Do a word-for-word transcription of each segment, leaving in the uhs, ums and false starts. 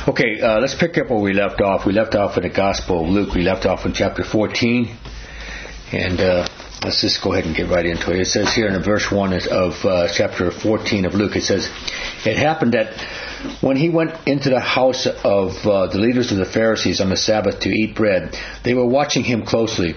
Okay, uh, let's pick up where we left off. We left off in the Gospel of Luke. We left off in chapter fourteen. And uh, let's just go ahead and get right into it. It says here in verse one of uh, chapter fourteen of Luke, it says, "It happened that when he went into the house of uh, the leaders of the Pharisees on the Sabbath to eat bread, they were watching him closely.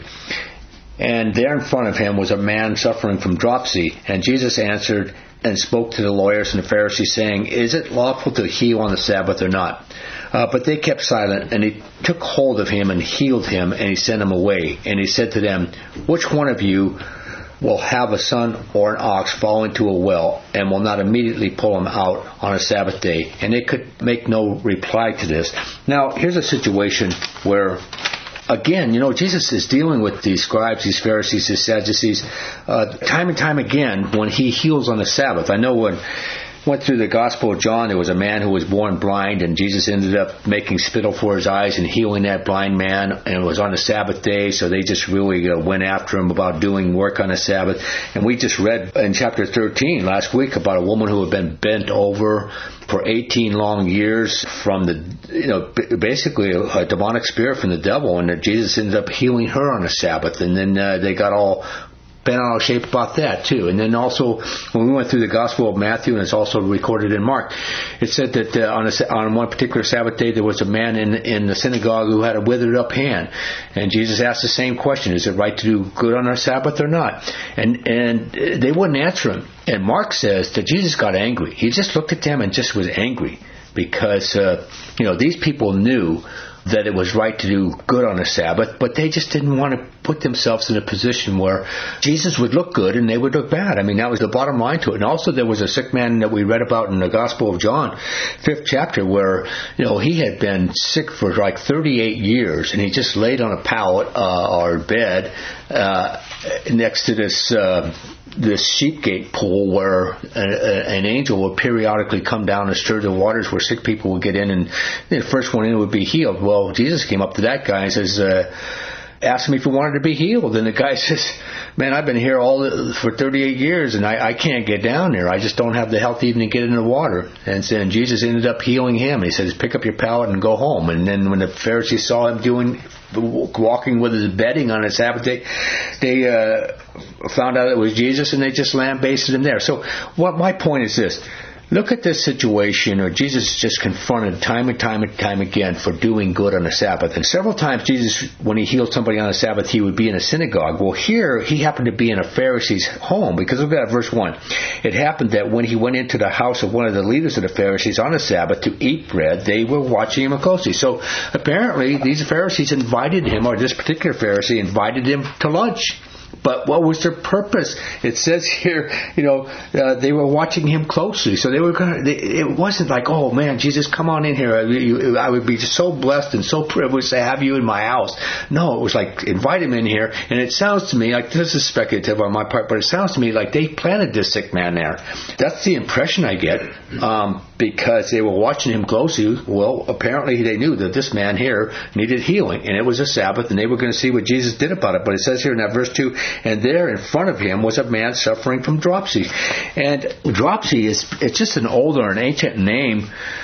And there in front of him was a man suffering from dropsy. And Jesus answered and spoke to the lawyers and the Pharisees, saying, 'Is it lawful to heal on the Sabbath or not?' Uh, but they kept silent, and he took hold of him and healed him, and he sent him away. And he said to them, 'Which one of you will have a son or an ox fall into a well, and will not immediately pull him out on a Sabbath day?' And they could make no reply to this." Now, here's a situation where, again, you know, Jesus is dealing with these scribes, these Pharisees, these Sadducees, uh, time and time again when he heals on the Sabbath. I know when went through the Gospel of John, there was a man who was born blind, and Jesus ended up making spittle for his eyes and healing that blind man, and it was on the Sabbath day, so they just really uh, went after him about doing work on the Sabbath. And we just read in chapter thirteen last week about a woman who had been bent over for eighteen long years from the, you know, basically a, a demonic spirit from the devil, and that Jesus ended up healing her on the Sabbath, and then uh, they got all bent out of shape about that too. And then also when we went through the Gospel of Matthew, and it's also recorded in Mark, it said that uh, on, a, on one particular Sabbath day there was a man in in the synagogue who had a withered up hand, and Jesus asked the same question: "Is it right to do good on our Sabbath or not?" And and they wouldn't answer him. And Mark says that Jesus got angry. He just looked at them and just was angry because uh, you know these people knew that it was right to do good on the Sabbath, but they just didn't want to put themselves in a position where Jesus would look good and they would look bad. I mean, that was the bottom line to it. And also there was a sick man that we read about in the Gospel of John, fifth chapter, where, you know, he had been sick for like thirty-eight years, and he just laid on a pallet uh, or bed uh, next to this uh, this sheep gate pool where a, a, an angel would periodically come down and stir the waters where sick people would get in, and the first one in would be healed. Well, Jesus came up to that guy and says, uh, asked him if he wanted to be healed. And the guy says, "Man, I've been here all the, for thirty-eight years, and I, I can't get down there. I just don't have the health even to get in the water." And so and Jesus ended up healing him. He says, "Pick up your pallet and go home." And then when the Pharisees saw him doing walking with his bedding on a Sabbath day, they uh, found out it was Jesus, and they just lambasted him there. So what my point is this: look at this situation where Jesus is just confronted time and time and time again for doing good on the Sabbath. And several times Jesus, when he healed somebody on the Sabbath, he would be in a synagogue. Well, here he happened to be in a Pharisee's home, because look at verse one. "It happened that when he went into the house of one of the leaders of the Pharisees on the Sabbath to eat bread, they were watching him closely." So apparently these Pharisees invited him, or this particular Pharisee invited him to lunch. But what was their purpose? It says here, you know, uh, they were watching him closely. So they were going to, it wasn't like, "Oh man, Jesus, come on in here. I would be so blessed and so privileged to have you in my house." No, it was like, invite him in here. And it sounds to me like, this is speculative on my part, but it sounds to me like they planted this sick man there. That's the impression I get, um, because they were watching him closely. Well, apparently they knew that this man here needed healing, and it was a Sabbath, and they were going to see what Jesus did about it. But it says here in that verse two, "And there in front of him was a man suffering from dropsy." And dropsy is, it's just an older, an ancient name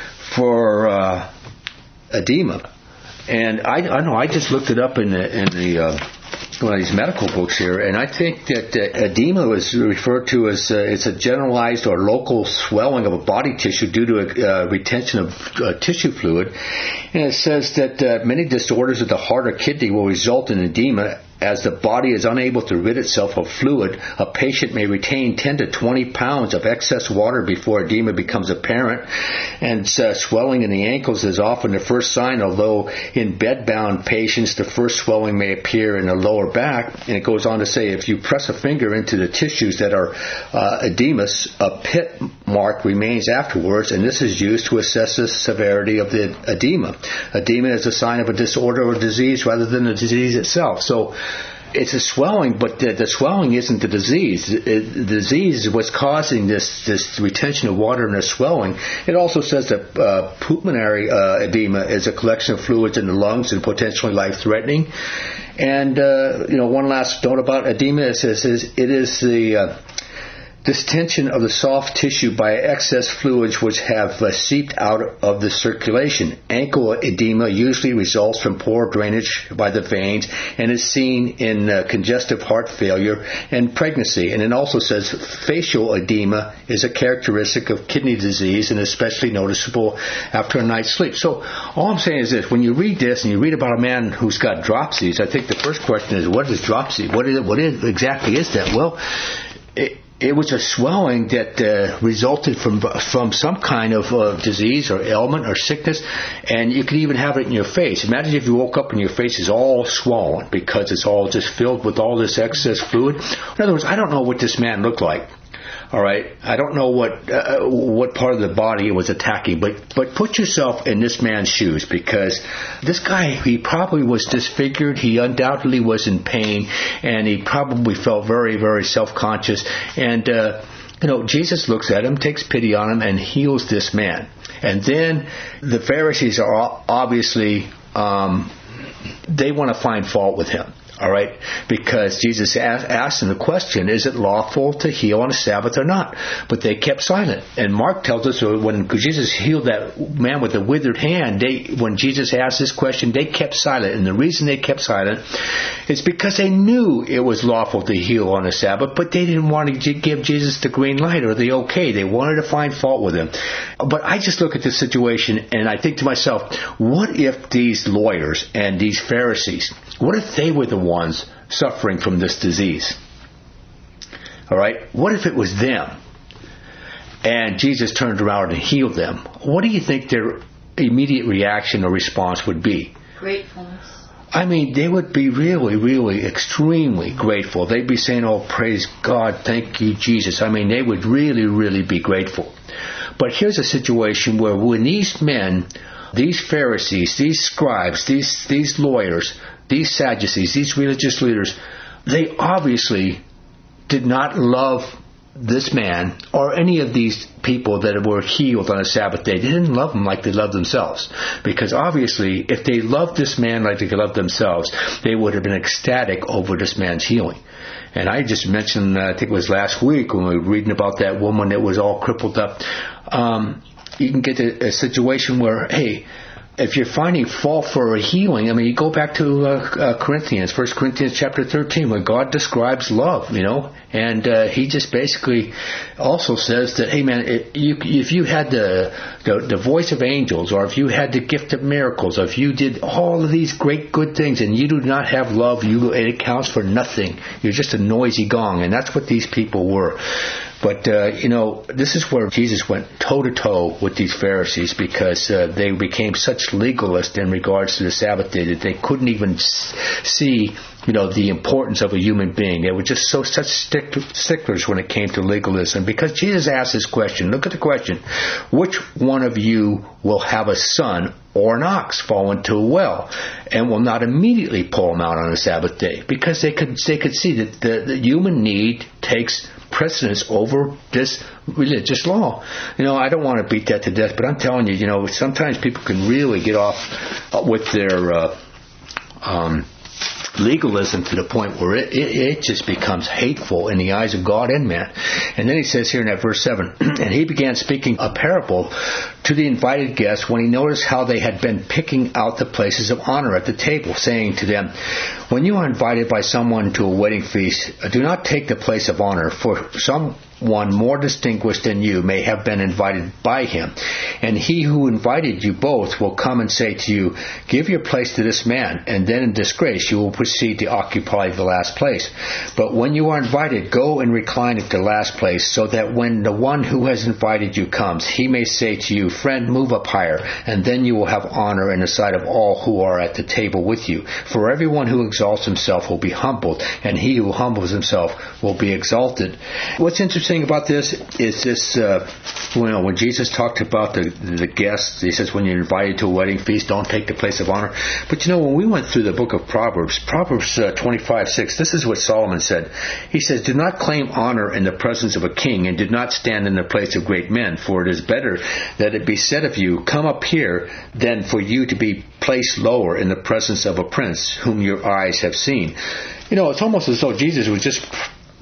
for uh, edema. And I, I know I just looked it up in the in the uh, one of these medical books here, and I think that uh, edema was referred to as uh, it's a generalized or local swelling of a body tissue due to a uh, retention of uh, tissue fluid. And it says that uh, many disorders of the heart or kidney will result in edema. As the body is unable to rid itself of fluid, a patient may retain ten to twenty pounds of excess water before edema becomes apparent. And uh, swelling in the ankles is often the first sign, although in bedbound patients the first swelling may appear in the lower back. And it goes on to say, if you press a finger into the tissues that are uh, edematous, a pit mark remains afterwards, and this is used to assess the severity of the edema. Edema is a sign of a disorder or disease rather than the disease itself. So it's a swelling, but the, the swelling isn't the disease. It, the disease is what's causing this, this retention of water and the swelling. It also says that uh, pulmonary uh, edema is a collection of fluids in the lungs and potentially life-threatening. And, uh, you know, one last note about edema, it says it is the... Uh, distension of the soft tissue by excess fluids which have uh, seeped out of the circulation. Ankle edema usually results from poor drainage by the veins and is seen in uh, congestive heart failure and pregnancy. And it also says facial edema is a characteristic of kidney disease and especially noticeable after a night's sleep. So all I'm saying is this: when you read this and you read about a man who's got dropsies, I think the first question is, what is dropsy? What is it? What is, exactly is that? Well, it, it was a swelling that uh, resulted from from some kind of uh, disease or ailment or sickness, and you could even have it in your face. Imagine if you woke up and your face is all swollen because it's all just filled with all this excess fluid. In other words, I don't know what this man looked like. All right, I don't know what uh, what part of the body it was attacking, but but put yourself in this man's shoes, because this guy, he probably was disfigured. He undoubtedly was in pain, and he probably felt very, very self-conscious. And uh, you know, Jesus looks at him, takes pity on him, and heals this man. And then the Pharisees are obviously um, they want to find fault with him. All right, because Jesus asked them the question, is it lawful to heal on a Sabbath or not? But they kept silent. And Mark tells us when Jesus healed that man with the withered hand, they, when Jesus asked this question, they kept silent. And the reason they kept silent is because they knew it was lawful to heal on a Sabbath, but they didn't want to give Jesus the green light or the okay. They wanted to find fault with him. But I just look at this situation and I think to myself, what if these lawyers and these Pharisees, what if they were the ones suffering from this disease? All right? What if it was them and Jesus turned around and healed them? What do you think their immediate reaction or response would be? Gratefulness. I mean, they would be really, really extremely grateful. They'd be saying, oh, praise God, thank you, Jesus. I mean, they would really, really be grateful. But here's a situation where when these men, these Pharisees, these scribes, these these lawyers, these Sadducees, these religious leaders, they obviously did not love this man or any of these people that were healed on a Sabbath day. They didn't love them like they loved themselves. Because obviously, if they loved this man like they loved themselves, they would have been ecstatic over this man's healing. And I just mentioned, uh, I think it was last week when we were reading about that woman that was all crippled up. Um, you can get a, a situation where, hey, if you're finding fault for a healing, I mean, you go back to uh, uh, Corinthians, First Corinthians chapter thirteen, where God describes love, you know, and uh, he just basically also says that, hey, man, it, you, if you had the, the the voice of angels, or if you had the gift of miracles, or if you did all of these great good things, and you do not have love, you it counts for nothing. You're just a noisy gong, and that's what these people were. But, uh, you know, this is where Jesus went toe-to-toe with these Pharisees, because uh, they became such legalists in regards to the Sabbath day that they couldn't even s- see, you know, the importance of a human being. They were just so such stick- sticklers when it came to legalism. Because Jesus asked this question, look at the question, which one of you will have a son or an ox fall into a well and will not immediately pull him out on a Sabbath day? Because they could they could see that the, the human need takes precedence over this religious law. You know, I don't want to beat that to death, but I'm telling you, you know, sometimes people can really get off with their uh, um, legalism to the point where it, it, it just becomes hateful in the eyes of God and man. And then he says here in that verse seven, and he began speaking a parable to the invited guests when he noticed how they had been picking out the places of honor at the table, saying to them, when you are invited by someone to a wedding feast, do not take the place of honor, for someone more distinguished than you may have been invited by him. And he who invited you both will come and say to you, give your place to this man, and then in disgrace you will proceed to occupy the last place. But when you are invited, go and recline at the last place, so that when the one who has invited you comes, he may say to you, friend, move up higher, and then you will have honor in the sight of all who are at the table with you. For everyone who exalts himself will be humbled, and he who humbles himself will be exalted. What's interesting about this is this, uh, you know, when Jesus talked about the, the guests, he says when you're invited to a wedding feast, don't take the place of honor. But you know, when we went through the book of Proverbs, Proverbs uh, twenty-five six, this is what Solomon said. He says, do not claim honor in the presence of a king, and do not stand in the place of great men, for it is better that it be said of you, come up here, than for you to be placed lower in the presence of a prince whom your eyes have seen. You know, it's almost as though Jesus was just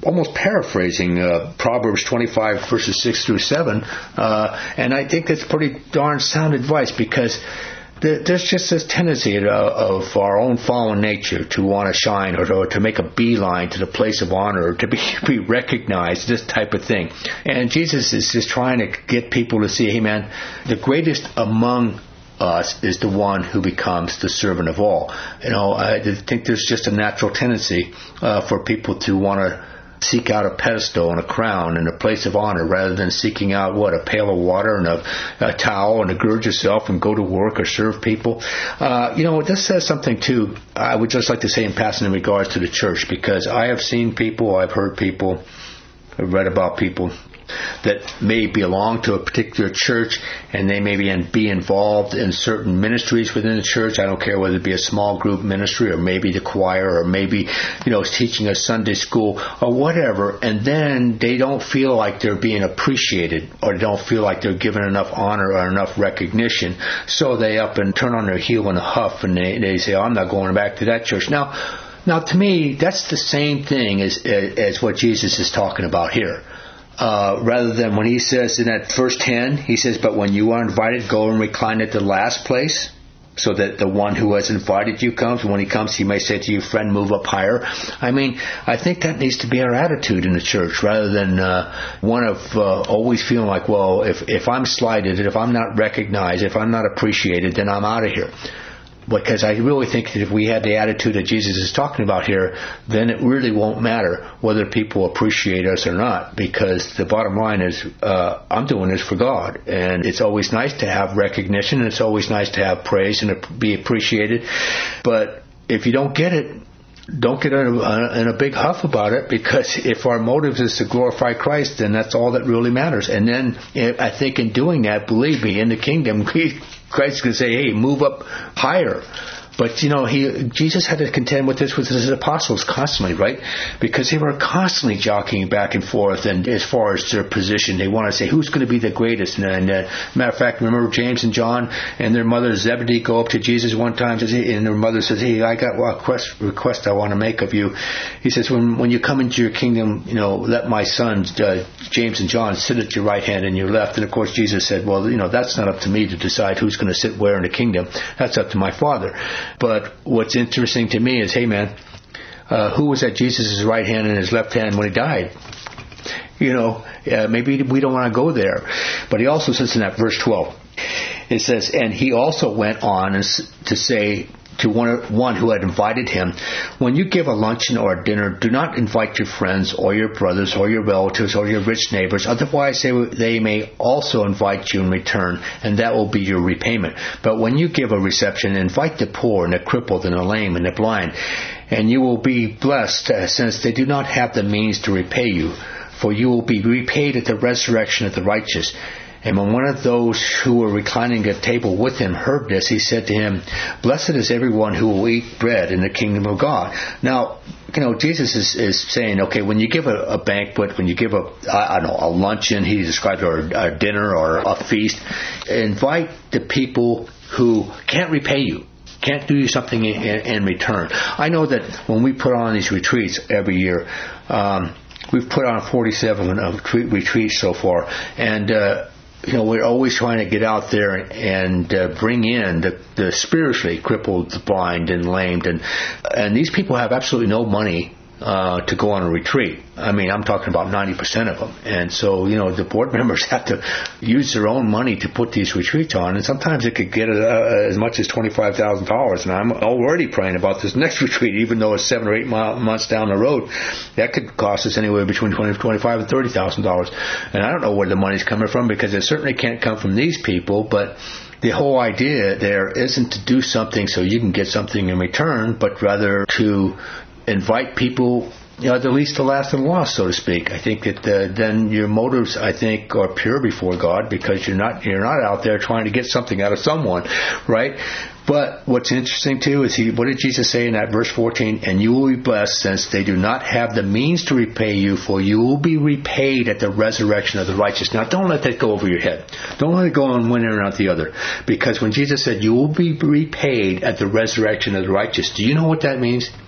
almost paraphrasing uh, Proverbs twenty-five, verses six through seven. Uh, and I think that's pretty darn sound advice, because there's just this tendency of our own fallen nature to want to shine, or to, or to make a beeline to the place of honor, or to be, be recognized, this type of thing. And Jesus is just trying to get people to see, hey man, the greatest among us is the one who becomes the servant of all. You know, I think there's just a natural tendency uh, for people to want to seek out a pedestal and a crown and a place of honor, rather than seeking out, what, a pail of water and a, a towel, and to gird yourself and go to work or serve people. Uh, you know, this says something too, I would just like to say in passing, in regards to the church, because I have seen people, I've heard people, I've read about people that may belong to a particular church, and they may be, in, be involved in certain ministries within the church. I don't care whether it be a small group ministry, or maybe the choir, or maybe, you know, teaching a Sunday school or whatever, and then they don't feel like they're being appreciated, or don't feel like they're given enough honor or enough recognition, so they up and turn on their heel in a huff, and they, they say, oh, I'm not going back to that church. Now, now to me, that's the same thing as, as what Jesus is talking about here. Uh, rather than when he says in that verse ten, he says, but when you are invited, go and recline at the last place, so that the one who has invited you comes. And when he comes, he may say to you, friend, move up higher. I mean, I think that needs to be our attitude in the church, rather than uh, one of uh, always feeling like, well, if, if I'm slighted, if I'm not recognized, if I'm not appreciated, then I'm out of here. Because I really think that if we had the attitude that Jesus is talking about here, then it really won't matter whether people appreciate us or not, because the bottom line is, uh, I'm doing this for God. And it's always nice to have recognition, and it's always nice to have praise and be appreciated. But if you don't get it, don't get in a, in a big huff about it, because if our motive is to glorify Christ, then that's all that really matters. And then I think in doing that, believe me, in the kingdom, Christ's going to say, hey, move up higher. But, you know, he Jesus had to contend with this with his apostles constantly, right? Because they were constantly jockeying back and forth, and as far as their position, they want to say, who's going to be the greatest? And, and uh, matter of fact, remember James and John and their mother Zebedee go up to Jesus one time, and their mother says, hey, I got a request, request I want to make of you. He says, when when you come into your kingdom, you know, let my sons, uh, James and John, sit at your right hand and your left. And of course, Jesus said, well, you know, that's not up to me to decide who's going to sit where in the kingdom. That's up to my Father. But what's interesting to me is, hey man, uh, who was at Jesus' right hand and his left hand when he died? You know, uh, maybe we don't want to go there. But he also says in that verse twelve, it says, and he also went on to say to one, one who had invited him, when you give a luncheon or a dinner, do not invite your friends or your brothers or your relatives or your rich neighbors. Otherwise, they, they may also invite you in return, and that will be your repayment. But when you give a reception, invite the poor and the crippled and the lame and the blind, and you will be blessed, uh, since they do not have the means to repay you. For you will be repaid at the resurrection of the righteous. And when one of those who were reclining at table with him heard this, he said to him, blessed is everyone who will eat bread in the kingdom of God. Now, you know, Jesus is, is saying, okay, when you give a, a banquet, when you give a, I, I don't know, a luncheon, he described it, or a dinner or a feast, invite the people who can't repay you, can't do you something in, in, in return. I know that when we put on these retreats every year, um, we've put on forty-seven uh, retreats so far, and uh, you know, we're always trying to get out there and uh, bring in the, the spiritually crippled, the blind, and lamed, and and these people have absolutely no money uh, to go on a retreat. I mean, I'm talking about ninety percent of them. And so, you know, the board members have to use their own money to put these retreats on. And sometimes it could get uh, as much as twenty-five thousand dollars. And I'm already praying about this next retreat, even though it's seven or eight mile, months down the road. That could cost us anywhere between twenty, twenty-five and thirty thousand dollars. And I don't know where the money's coming from, because it certainly can't come from these people. But the whole idea there isn't to do something so you can get something in return, but rather to invite people, you know, the least, the last, and the lost, so to speak. I think that uh, then your motives, I think, are pure before God, because you're not you're not out there trying to get something out of someone, right? But what's interesting too is he. What did Jesus say in that verse fourteen? And you will be blessed, since they do not have the means to repay you, for you will be repaid at the resurrection of the righteous. Now, don't let that go over your head. Don't let it go on one ear and out the other, because when Jesus said you will be repaid at the resurrection of the righteous, do you know what that means?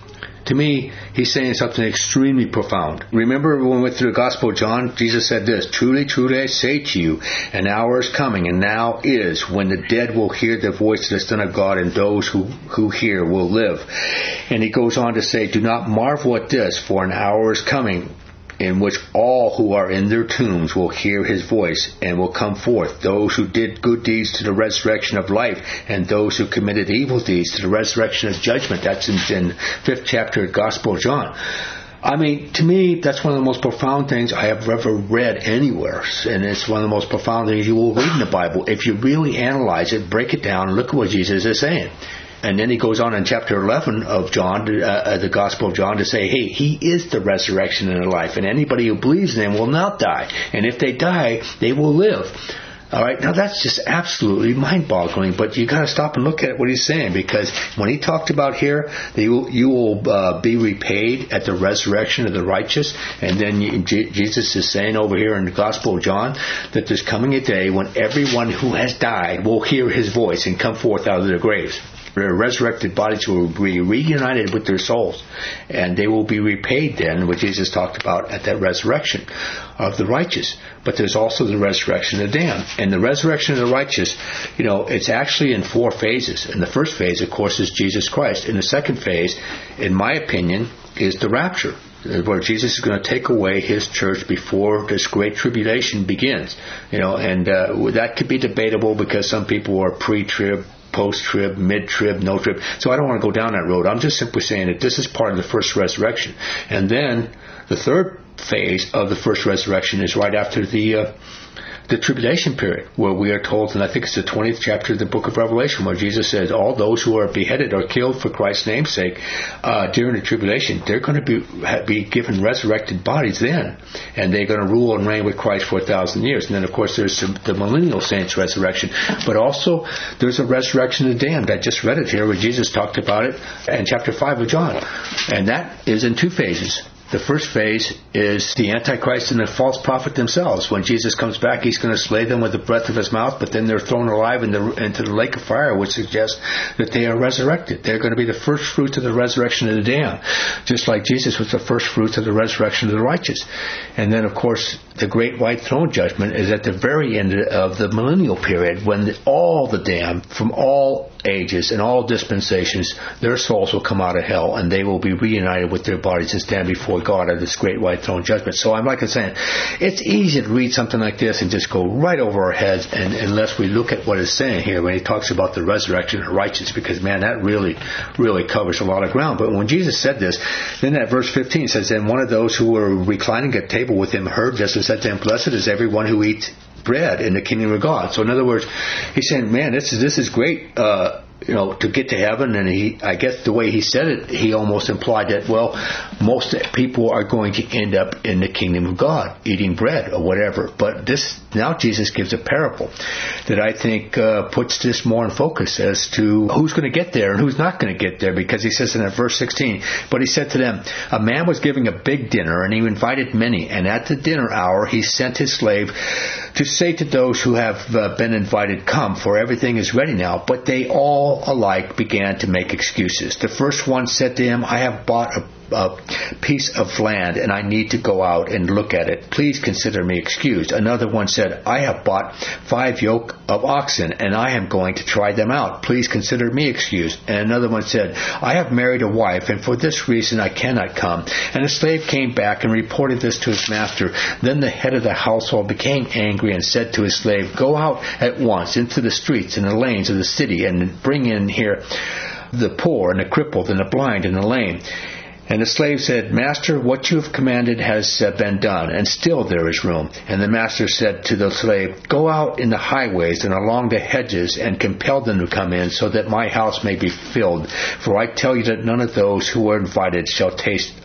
to me, he's saying something extremely profound. Remember when we went through the Gospel of John, Jesus said this, "Truly, truly, I say to you, an hour is coming, and now is, when the dead will hear the voice of the Son of God, and those who, who hear will live." And he goes on to say, "Do not marvel at this, for an hour is coming, in which all who are in their tombs will hear his voice and will come forth, those who did good deeds to the resurrection of life, and those who committed evil deeds to the resurrection of judgment." That's in, in fifth chapter of the Gospel of John. I mean, to me, that's one of the most profound things I have ever read anywhere. And it's one of the most profound things you will read in the Bible. If you really analyze it, break it down, and look at what Jesus is saying. And then he goes on in chapter eleven of John, uh, the Gospel of John, to say, hey, he is the resurrection and the life, and anybody who believes in him will not die. And if they die, they will live. All right, now that's just absolutely mind-boggling, but you got to stop and look at what he's saying, because when he talked about here, that you will, you will uh, be repaid at the resurrection of the righteous, and then you, J- Jesus is saying over here in the Gospel of John that there's coming a day when everyone who has died will hear his voice and come forth out of their graves. Their resurrected bodies will be reunited with their souls, and they will be repaid then, what Jesus talked about at that resurrection of the righteous. But there's also the resurrection of the damned. And the resurrection of the righteous, you know, it's actually in four phases. And the first phase, of course, is Jesus Christ. And the second phase, in my opinion, is the rapture, where Jesus is going to take away his church before this great tribulation begins. You know, and uh, that could be debatable, because some people are pre-trib, post-trib, mid-trib, no-trib. So I don't want to go down that road. I'm just simply saying that this is part of the first resurrection. And then the third phase of the first resurrection is right after the uh, the tribulation period, where we are told, and I think it's the twentieth chapter of the book of Revelation, where Jesus says all those who are beheaded or killed for Christ's name's sake uh, during the tribulation, they're going to be be given resurrected bodies then, and they're going to rule and reign with Christ for a thousand years. And then, of course, there's some, the millennial saints' resurrection, but also there's a resurrection of the damned. I just read it here where Jesus talked about it in chapter five of John, and that is in two phases. The first phase is the Antichrist and the false prophet themselves. When Jesus comes back, he's going to slay them with the breath of his mouth, but then they're thrown alive in the, into the lake of fire, which suggests that they are resurrected. They're going to be the first fruits of the resurrection of the damned, just like Jesus was the first fruits of the resurrection of the righteous. And then, of course, the great white throne judgment is at the very end of the millennial period, when the, all the damned from all ages and all dispensations, their souls will come out of hell, and they will be reunited with their bodies and stand before God at this great white throne judgment. So I'm like I'm saying, it's easy to read something like this and just go right over our heads, and unless we look at what it's saying here when he talks about the resurrection of the righteous, because man, that really, really covers a lot of ground. But when Jesus said this, then that verse fifteen says, "Then one of those who were reclining at table with him heard this and said to him, Blessed is everyone who eats bread in the kingdom of God." So in other words, he's saying, man, this is this is great, uh, you know, to get to heaven. And he, I guess the way he said it, he almost implied that, well, most people are going to end up in the kingdom of God, eating bread or whatever. But this, now Jesus gives a parable that I think uh, puts this more in focus as to who's going to get there and who's not going to get there, because he says in that verse sixteen, "But he said to them, a man was giving a big dinner, and he invited many, and at the dinner hour he sent his slave to say to those who have uh, been invited, Come, for everything is ready now. But they all alike began to make excuses. The first one said to him, I have bought a a piece of land, and I need to go out and look at it. Please consider me excused. Another one said, I have bought five yoke of oxen, and I am going to try them out. Please consider me excused. And another one said, I have married a wife, and for this reason I cannot come. And the slave came back and reported this to his master. Then the head of the household became angry and said to his slave, Go out at once into the streets and the lanes of the city, and bring in here the poor and the crippled and the blind and the lame. And the slave said, Master, what you have commanded has uh, been done, and still there is room. And the master said to the slave, Go out in the highways and along the hedges, and compel them to come in, so that my house may be filled. For I tell you that none of those who are invited shall taste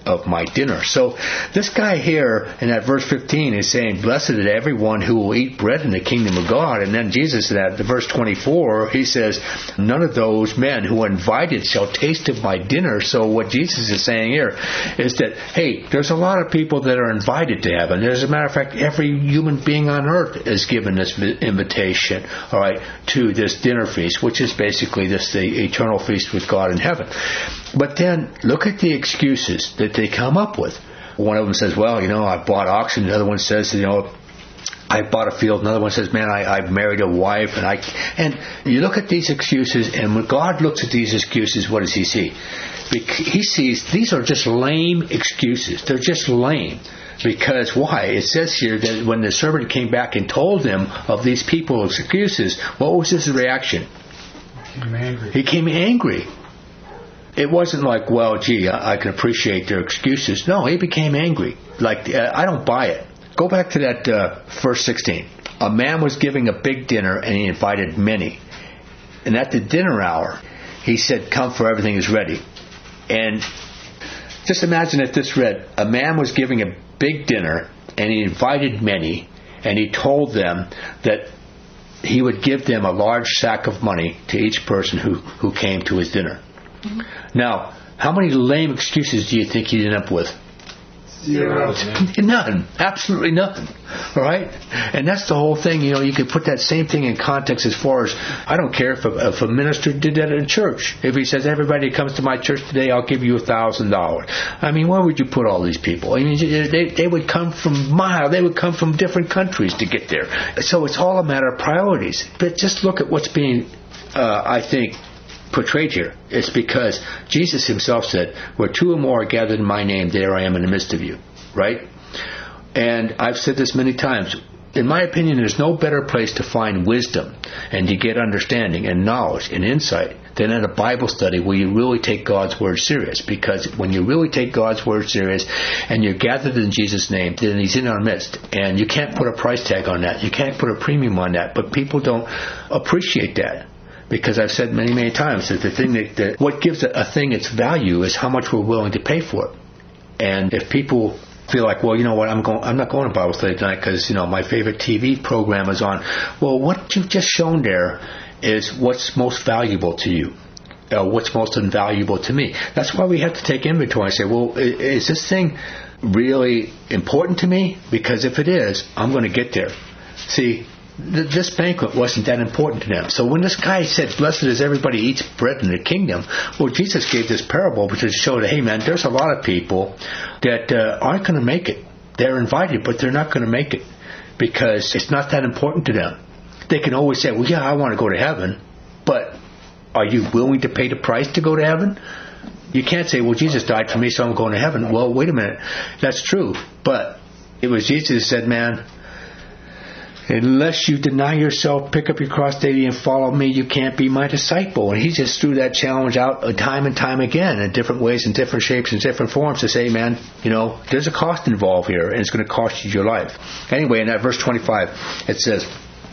of my dinner. So this guy here in that verse fifteen is saying, blessed is everyone who will eat bread in the kingdom of God. And then Jesus in that verse twenty-four, he says, none of those men who are invited shall taste of my dinner. So what Jesus is saying here is that, hey, there's a lot of people that are invited to heaven. As a matter of fact, every human being on earth is given this invitation, all right, to this dinner feast, which is basically this the eternal feast with God in heaven. But then look at the excuses that they come up with. One of them says, well, you know, I bought oxen. The other one says, you know, I bought a field. Another one says, man, I, I've married a wife. And I and you look at these excuses, and when God looks at these excuses, what does he see? He sees these are just lame excuses. They're just lame. Because why? It says here that when the servant came back and told him of these people's excuses, what was his reaction? He came angry. He came angry. It wasn't like, well, gee, I, I can appreciate their excuses. No, he became angry. Like, uh, I don't buy it. Go back to that uh, verse sixteen. A man was giving a big dinner, and he invited many. And at the dinner hour, he said, come, for everything is ready. And just imagine if this read, a man was giving a big dinner, and he invited many, and he told them that he would give them a large sack of money to each person who, who came to his dinner. Mm-hmm. Now, how many lame excuses do you think he'd end up with? Zero. None. Absolutely none. All right? And that's the whole thing. You know, you could put that same thing in context as far as, I don't care if a, if a minister did that in church. If he says, everybody who comes to my church today, I'll give you a thousand dollars. I mean, where would you put all these people? I mean, they, they would come from miles. They would come from different countries to get there. So it's all a matter of priorities. But just look at what's being, uh, I think, portrayed here. It's because Jesus himself said, where two or more are gathered in my name, there I am in the midst of you. Right? And I've said this many times. In my opinion, there's no better place to find wisdom and to get understanding and knowledge and insight than in a Bible study where you really take God's Word serious. Because when you really take God's Word serious and you're gathered in Jesus' name, then He's in our midst. And you can't put a price tag on that. You can't put a premium on that. But people don't appreciate that. Because I've said many, many times that the thing that, that what gives a, a thing its value is how much we're willing to pay for it. And if people feel like, well, you know what, I'm going, I'm not going to Bible study tonight because, you know, my favorite T V program is on. Well, what you've just shown there is what's most valuable to you. Uh, what's most invaluable to me. That's why we have to take inventory and say, well, is this thing really important to me? Because if it is, I'm going to get there. See, this banquet wasn't that important to them. So when this guy said, blessed is everybody who eats bread in the kingdom, well, Jesus gave this parable to show that, hey man, there's a lot of people that uh, aren't going to make it. They're invited, but they're not going to make it because it's not that important to them. They can always say, well, yeah, I want to go to heaven, but are you willing to pay the price to go to heaven? You can't say, well, Jesus died for me, so I'm going to heaven. Well, wait a minute. That's true. But it was Jesus who said, man, unless you deny yourself, pick up your cross daily and follow me, you can't be my disciple. And he just threw that challenge out time and time again in different ways, in different shapes, in different forms to say, man, you know, there's a cost involved here and it's going to cost you your life. Anyway, in that verse twenty-five, it says,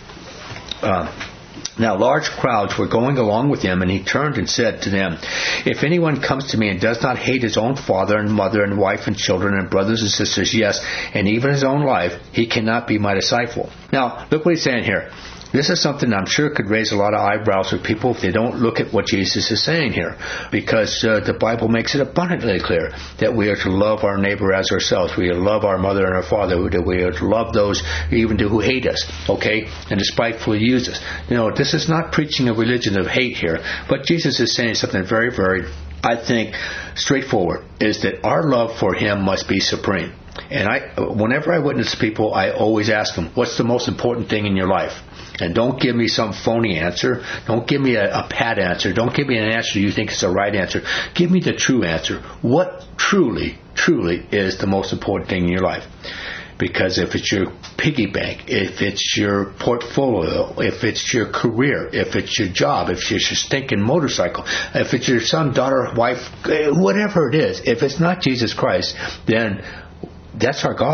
uh, now large crowds were going along with him, and he turned and said to them, if anyone comes to me and does not hate his own father and mother and wife and children and brothers and sisters, yes, and even his own life, he cannot be my disciple. Now, look what he's saying here. This is something I'm sure could raise a lot of eyebrows with people if they don't look at what Jesus is saying here. Because uh, the Bible makes it abundantly clear that we are to love our neighbor as ourselves. We are to love our mother and our father. We are to love those even who hate us, okay, and despitefully use us. You know, this is not preaching a religion of hate here. But Jesus is saying something very, very, I think, straightforward, is that our love for him must be supreme. And I, whenever I witness people, I always ask them, what's the most important thing in your life? And don't give me some phony answer. Don't give me a, a pat answer. Don't give me an answer you think is the right answer. Give me the true answer. What truly, truly is the most important thing in your life? Because if it's your piggy bank, if it's your portfolio, if it's your career, if it's your job, if it's your stinking motorcycle, if it's your son, daughter, wife, whatever it is, if it's not Jesus Christ, then that's our God.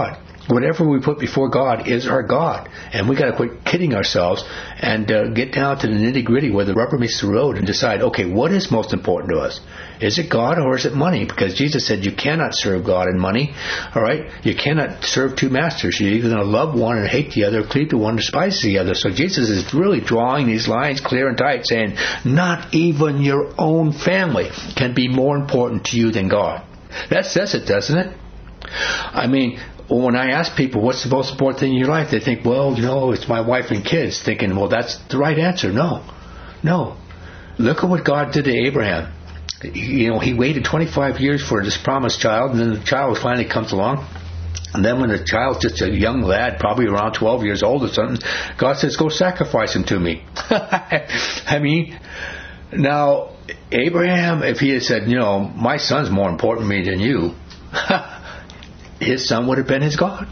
Whatever we put before God is our God. And we got to quit kidding ourselves and uh, get down to the nitty-gritty where the rubber meets the road and decide, okay, what is most important to us? Is it God or is it money? Because Jesus said you cannot serve God and money. All right? You cannot serve two masters. You're either going to love one and hate the other, cleave to one and despise the other. So Jesus is really drawing these lines clear and tight, saying not even your own family can be more important to you than God. That says it, doesn't it? I mean, when I ask people what's the most important thing in your life, they think, well, you know, it's my wife and kids. Thinking, well, that's the right answer. No. No. Look at what God did to Abraham. You know, he waited twenty-five years for this promised child, and then the child finally comes along. And then when the child's just a young lad, probably around twelve years old or something, God says, go sacrifice him to me. I mean, now, Abraham, if he had said, you know, my son's more important to me than you, his son would have been his God.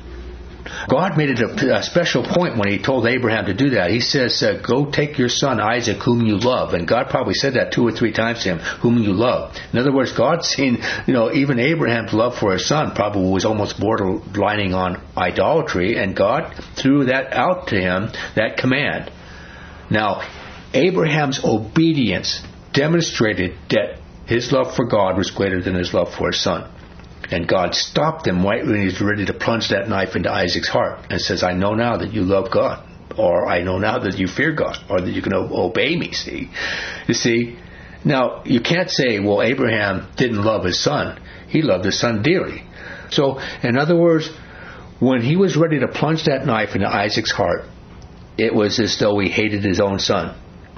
God made it a, a special point when he told Abraham to do that. He says, uh, go take your son Isaac, whom you love. And God probably said that two or three times to him, whom you love. In other words, God seen, you know, even Abraham's love for his son probably was almost borderlining on idolatry. And God threw that out to him, that command. Now, Abraham's obedience demonstrated that his love for God was greater than his love for his son. And God stopped him right when he was ready to plunge that knife into Isaac's heart and says, I know now that you love God, or I know now that you fear God, or that you can obey me, see? You see? Now, you can't say, well, Abraham didn't love his son. He loved his son dearly. So, in other words, when he was ready to plunge that knife into Isaac's heart, it was as though he hated his own son.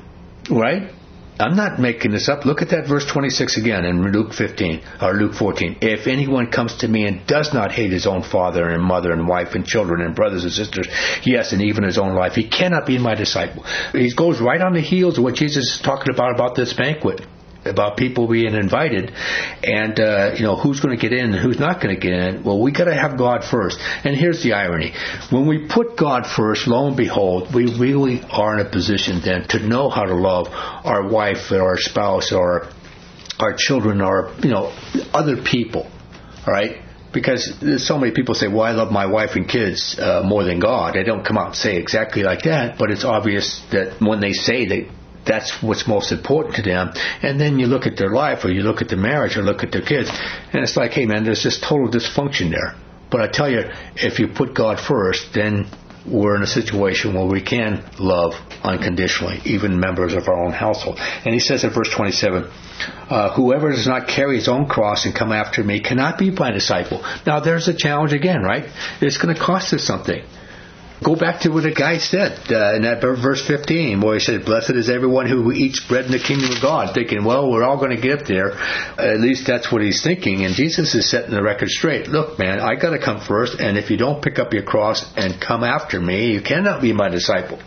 Right? I'm not making this up. Look at that verse twenty-six again in Luke fifteen or Luke fourteen. If anyone comes to me and does not hate his own father and mother and wife and children and brothers and sisters, yes, and even his own life, he cannot be my disciple. He goes right on the heels of what Jesus is talking about about this banquet, about people being invited, and uh, you know, who's going to get in and who's not going to get in. Well, we got to have God first. And here's the irony: when we put God first, lo and behold, we really are in a position then to know how to love our wife or our spouse or our children or, you know, other people. All right. Because so many people say, well, I love my wife and kids uh, more than God. They don't come out and say exactly like that, but it's obvious that when they say they that's what's most important to them. And then you look at their life, or you look at their marriage, or look at their kids, and it's like, hey man, there's this total dysfunction there. But I tell you, if you put God first, then we're in a situation where we can love unconditionally, even members of our own household. And he says in verse twenty-seven, uh, whoever does not carry his own cross and come after me cannot be my disciple. Now there's a challenge again, right? It's going to cost us something. Go back to what the guy said uh, in that verse fifteen, where he said, blessed is everyone who eats bread in the kingdom of God, thinking, well, we're all going to get there. At least that's what he's thinking. And Jesus is setting the record straight. Look, man, I got to come first, and if you don't pick up your cross and come after me, you cannot be my disciple.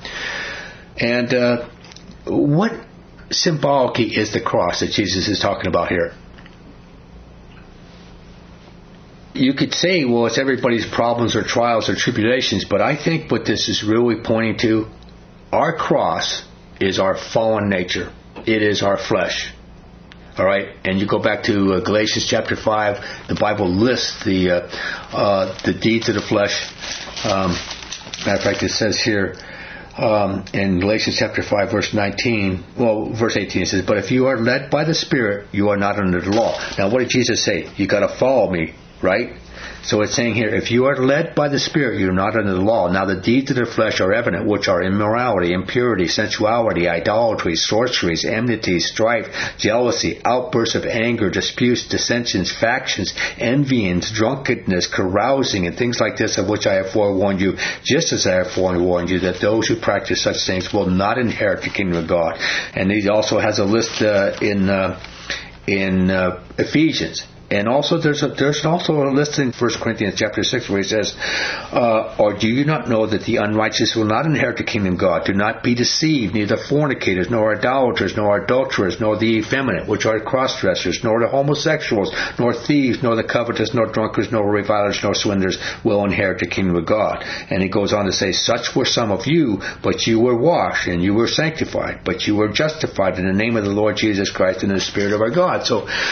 And uh, what symbolically is the cross that Jesus is talking about here? You could say, well, it's everybody's problems or trials or tribulations, but I think what this is really pointing to, our cross is our fallen nature. It is our flesh. All right? And you go back to uh, Galatians chapter five, the Bible lists the uh, uh, the deeds of the flesh. Um, matter of fact, it says here um, in Galatians chapter five, verse nineteen, well, verse eighteen, it says, but if you are led by the Spirit, you are not under the law. Now, what did Jesus say? You got to follow me. Right? So it's saying here, if you are led by the Spirit, you are not under the law. Now the deeds of the flesh are evident, which are immorality, impurity, sensuality, idolatry, sorceries, enmities, strife, jealousy, outbursts of anger, disputes, dissensions, factions, envyings, drunkenness, carousing, and things like this, of which I have forewarned you, just as I have forewarned you, that those who practice such things will not inherit the kingdom of God. And he also has a list uh, in uh, in uh, Ephesians. And also, there's a, there's also a list in First Corinthians chapter six where he says, uh, or do you not know that the unrighteous will not inherit the kingdom of God? Do not be deceived, neither fornicators, nor idolaters, nor adulterers, nor the effeminate, which are cross-dressers, nor the homosexuals, nor thieves, nor the covetous, nor drunkards, nor revilers, nor swindlers will inherit the kingdom of God. And he goes on to say, such were some of you, but you were washed, and you were sanctified, but you were justified in the name of the Lord Jesus Christ and in the Spirit of our God. So,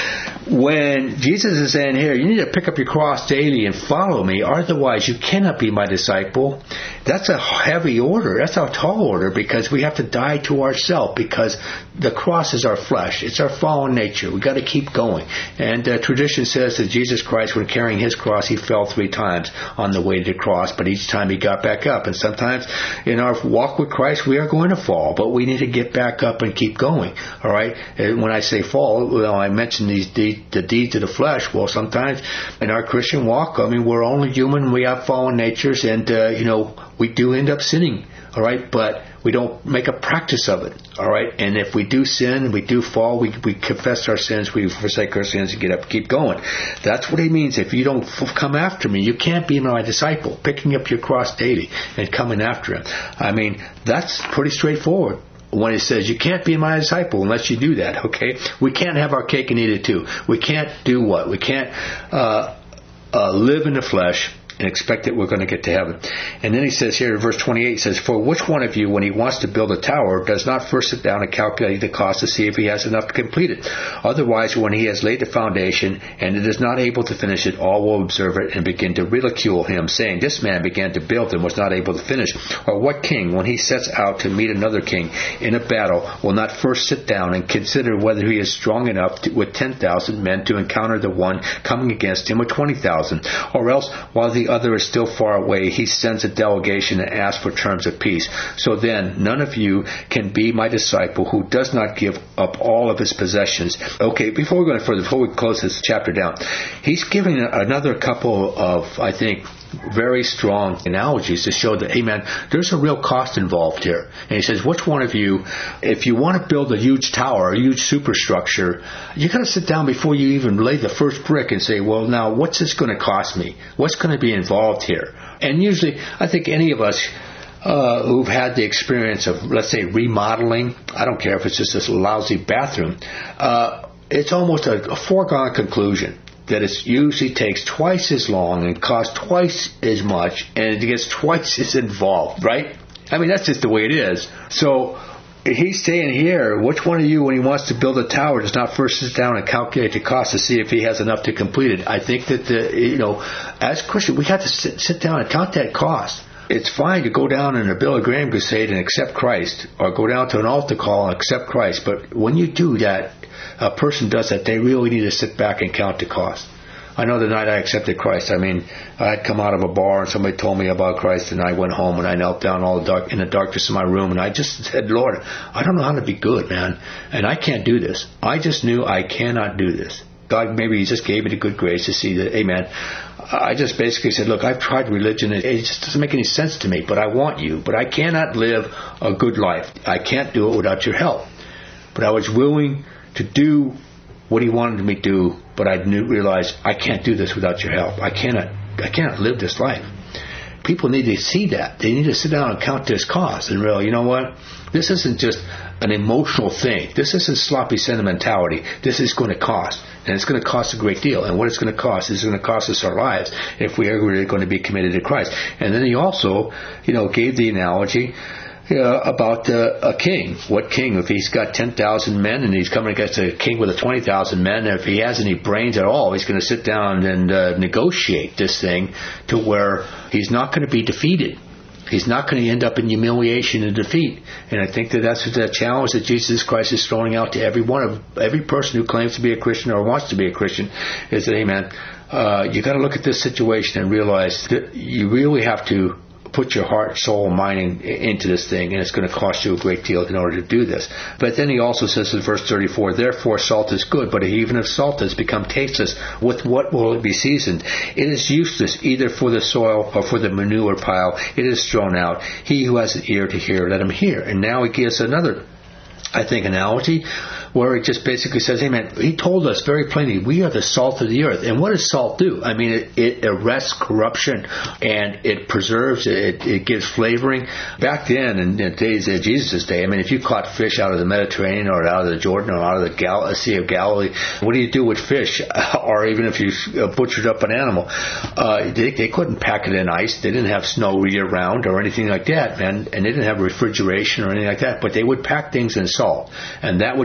when Jesus is saying here, you need to pick up your cross daily and follow me, otherwise you cannot be my disciple, that's a heavy order. That's a tall order, because we have to die to ourselves, because the cross is our flesh. It's our fallen nature. We've got to keep going. And uh, tradition says that Jesus Christ, when carrying his cross, he fell three times on the way to the cross, but each time he got back up. And sometimes in our walk with Christ, we are going to fall, but we need to get back up and keep going. All right? And when I say fall, well, I mentioned these de- the deeds of the flesh. Well, sometimes in our Christian walk, I mean, we're only human. We have fallen natures, and, uh, you know, we do end up sinning. All right? But we don't make a practice of it. All right? And if we do sin, we do fall, we, we confess our sins, we forsake our sins, and get up, keep going. That's what he means. If you don't f- come after me, you can't be my disciple. Picking up your cross daily and coming after him. I mean, that's pretty straightforward. When it says you can't be my disciple unless you do that, okay? We can't have our cake and eat it too. We can't do what? We can't uh, uh, live in the flesh and expect that we're going to get to heaven. And then he says here in verse twenty-eight, he says, for which one of you, when he wants to build a tower, does not first sit down and calculate the cost to see if he has enough to complete it? Otherwise, when he has laid the foundation and it is not able to finish it, all will observe it and begin to ridicule him, saying, this man began to build and was not able to finish. Or what king, when he sets out to meet another king in a battle, will not first sit down and consider whether he is strong enough to, with ten thousand men to encounter the one coming against him with twenty thousand? Or else, while the other is still far away, he sends a delegation and asks for terms of peace. So then, none of you can be my disciple who does not give up all of his possessions. Okay, before we go any further, before we close this chapter down, he's giving another couple of, I think, very strong analogies to show that, hey man, there's a real cost involved here. And he says, which one of you, if you want to build a huge tower, a huge superstructure, you got to sit down before you even lay the first brick and say, well, now what's this going to cost me? What's going to be involved here? And usually, I think any of us uh, who've had the experience of, let's say, remodeling, I don't care if it's just this lousy bathroom, uh, it's almost a, a foregone conclusion that it usually takes twice as long and costs twice as much, and it gets twice as involved, right? I mean, that's just the way it is. So he's saying here, which one of you, when he wants to build a tower, does not first sit down and calculate the cost to see if he has enough to complete it? I think that, the, you know, as Christians, we have to sit, sit down and count that cost. It's fine to go down in a Billy Graham crusade and accept Christ, or go down to an altar call and accept Christ. But when you do that, a person does that, they really need to sit back and count the cost. I know the night I accepted Christ, I mean, I had come out of a bar and somebody told me about Christ, and I went home and I knelt down all the dark, in the darkness of my room, and I just said, Lord, I don't know how to be good, man, and I can't do this. I just knew I cannot do this. God, maybe he just gave me the good grace to see that, amen. I just basically said, look, I've tried religion. It just doesn't make any sense to me, but I want you. But I cannot live a good life. I can't do it without your help. But I was willing to do what he wanted me to do, but I knew, realized I can't do this without your help. I cannot, I cannot live this life. People need to see that. They need to sit down and count this cost and realize, you know what? This isn't just an emotional thing. This isn't sloppy sentimentality. This is going to cost. And it's going to cost a great deal. And what it's going to cost is going to cost us our lives if we are really going to be committed to Christ. And then he also, you know, gave the analogy Uh, about uh, a king. What king? If he's got ten thousand men and he's coming against a king with a twenty thousand men, if he has any brains at all, he's going to sit down and uh, negotiate this thing to where he's not going to be defeated. He's not going to end up in humiliation and defeat. And I think that that's the challenge that Jesus Christ is throwing out to every one of every person who claims to be a Christian or wants to be a Christian, is that, amen, uh, you got to look at this situation and realize that you really have to put your heart, soul, and mind in, into this thing, and it's going to cost you a great deal in order to do this. But then he also says in verse thirty-four, therefore salt is good, but even if salt has become tasteless, with what will it be seasoned? It is useless either for the soil or for the manure pile. It is thrown out. He who has an ear to hear, let him hear. And now he gives another, I think, analogy, where it just basically says, hey man, he told us very plainly, we are the salt of the earth. And what does salt do? I mean, it, it arrests corruption and it preserves, it, it gives flavoring. Back then, in the days of Jesus' day, I mean, if you caught fish out of the Mediterranean or out of the Jordan or out of the Gal- Sea of Galilee, what do you do with fish? Or even if you butchered up an animal, uh, they, they couldn't pack it in ice. They didn't have snow year round or anything like that, man. And they didn't have refrigeration or anything like that. But they would pack things in salt, and that would keep it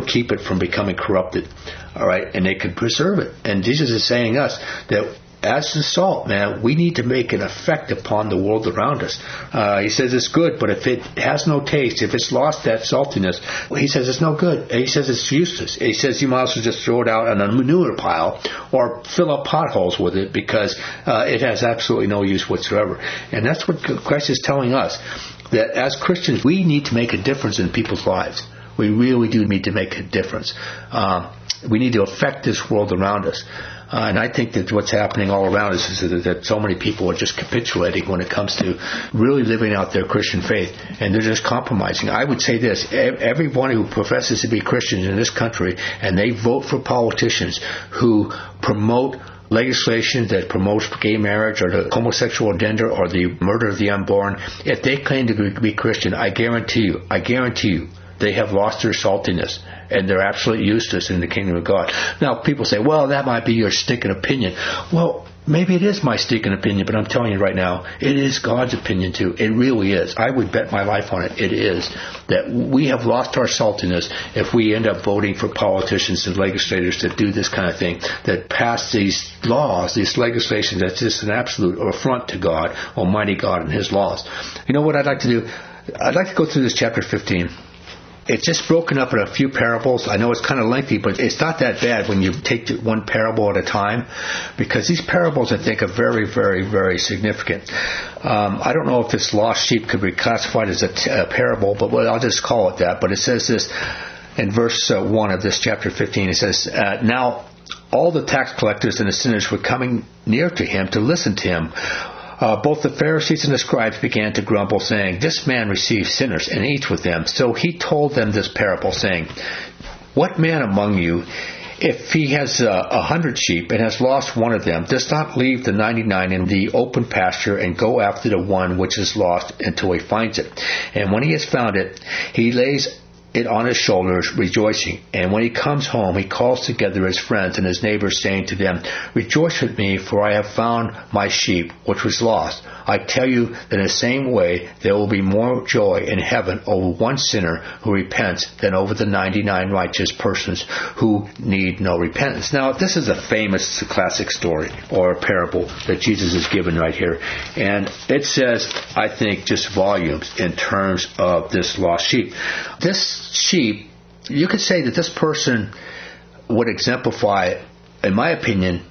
it from becoming corrupted. All right, and they could preserve it. And Jesus is saying us that as the salt, man, we need to make an effect upon the world around us. Uh, he says it's good, but if it has no taste, if it's lost that saltiness, well, he says it's no good. He says it's useless. He says you might as well just throw it out on a manure pile or fill up potholes with it because uh, it has absolutely no use whatsoever. And that's what Christ is telling us, that as Christians, we need to make a difference in people's lives. We really do need to make a difference. Um, we need to affect this world around us. Uh, and I think that what's happening all around us is that, that so many people are just capitulating when it comes to really living out their Christian faith. And they're just compromising. I would say this, everyone who professes to be Christian in this country, and they vote for politicians who promote legislation that promotes gay marriage or the homosexual agenda or the murder of the unborn, if they claim to be Christian, I guarantee you, I guarantee you, they have lost their saltiness, and they're absolutely useless in the kingdom of God. Now, people say, well, that might be your stinking opinion. Well, maybe it is my stinking opinion, but I'm telling you right now, it is God's opinion too. It really is. I would bet my life on it. It is. That we have lost our saltiness if we end up voting for politicians and legislators that do this kind of thing, that pass these laws, these legislation that's just an absolute affront to God, Almighty God, and His laws. You know what I'd like to do? I'd like to go through this chapter fifteen. It's just broken up in a few parables. I know it's kind of lengthy, but it's not that bad when you take one parable at a time, because these parables, I think, are very, very, very significant. Um, I don't know if this lost sheep could be classified as a, t- a parable, but well, I'll just call it that. But it says this in verse uh, one of this chapter fifteen. It says, uh, now all the tax collectors and the sinners were coming near to him to listen to him. Uh, both the Pharisees and the scribes began to grumble, saying, this man receives sinners and eats with them. So he told them this parable, saying, what man among you, if he has a uh, hundred sheep and has lost one of them, does not leave the ninety-nine in the open pasture and go after the one which is lost until he finds it? And when he has found it, he lays it on his shoulders, rejoicing. And when he comes home, he calls together his friends and his neighbors, saying to them, rejoice with me, for I have found my sheep, which was lost. I tell you that in the same way, there will be more joy in heaven over one sinner who repents than over the ninety-nine righteous persons who need no repentance. Now, this is a famous classic story or a parable that Jesus has given right here. And it says, I think, just volumes in terms of this lost sheep. This sheep, you could say that this person would exemplify, in my opinion,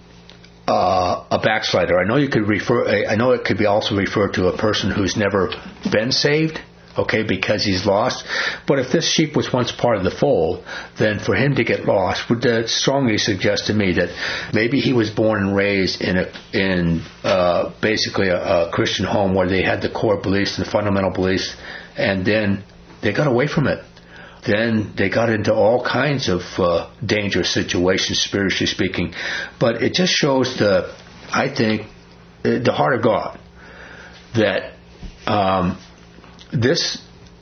uh, a backslider. I know you could refer. I know it could be also referred to a person who's never been saved, okay, because he's lost. But if this sheep was once part of the fold, then for him to get lost would uh, strongly suggest to me that maybe he was born and raised in a in uh, basically a, a Christian home where they had the core beliefs and the fundamental beliefs, and then they got away from it. Then they got into all kinds of uh, dangerous situations, spiritually speaking. But it just shows the, I think, the heart of God, that um, this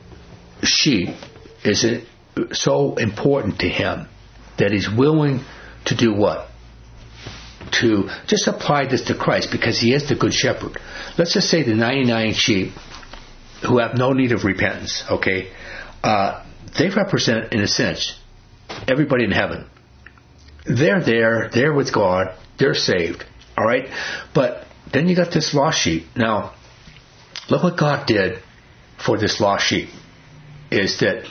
sheep is so important to him that he's willing to do what? To just apply this to Christ, because he is the good shepherd. Let's just say the ninety-nine sheep who have no need of repentance, okay, uh, they represent, in a sense, everybody in heaven. They're there, they're with God, they're saved, all right? But then you got this lost sheep. Now, look what God did for this lost sheep, is that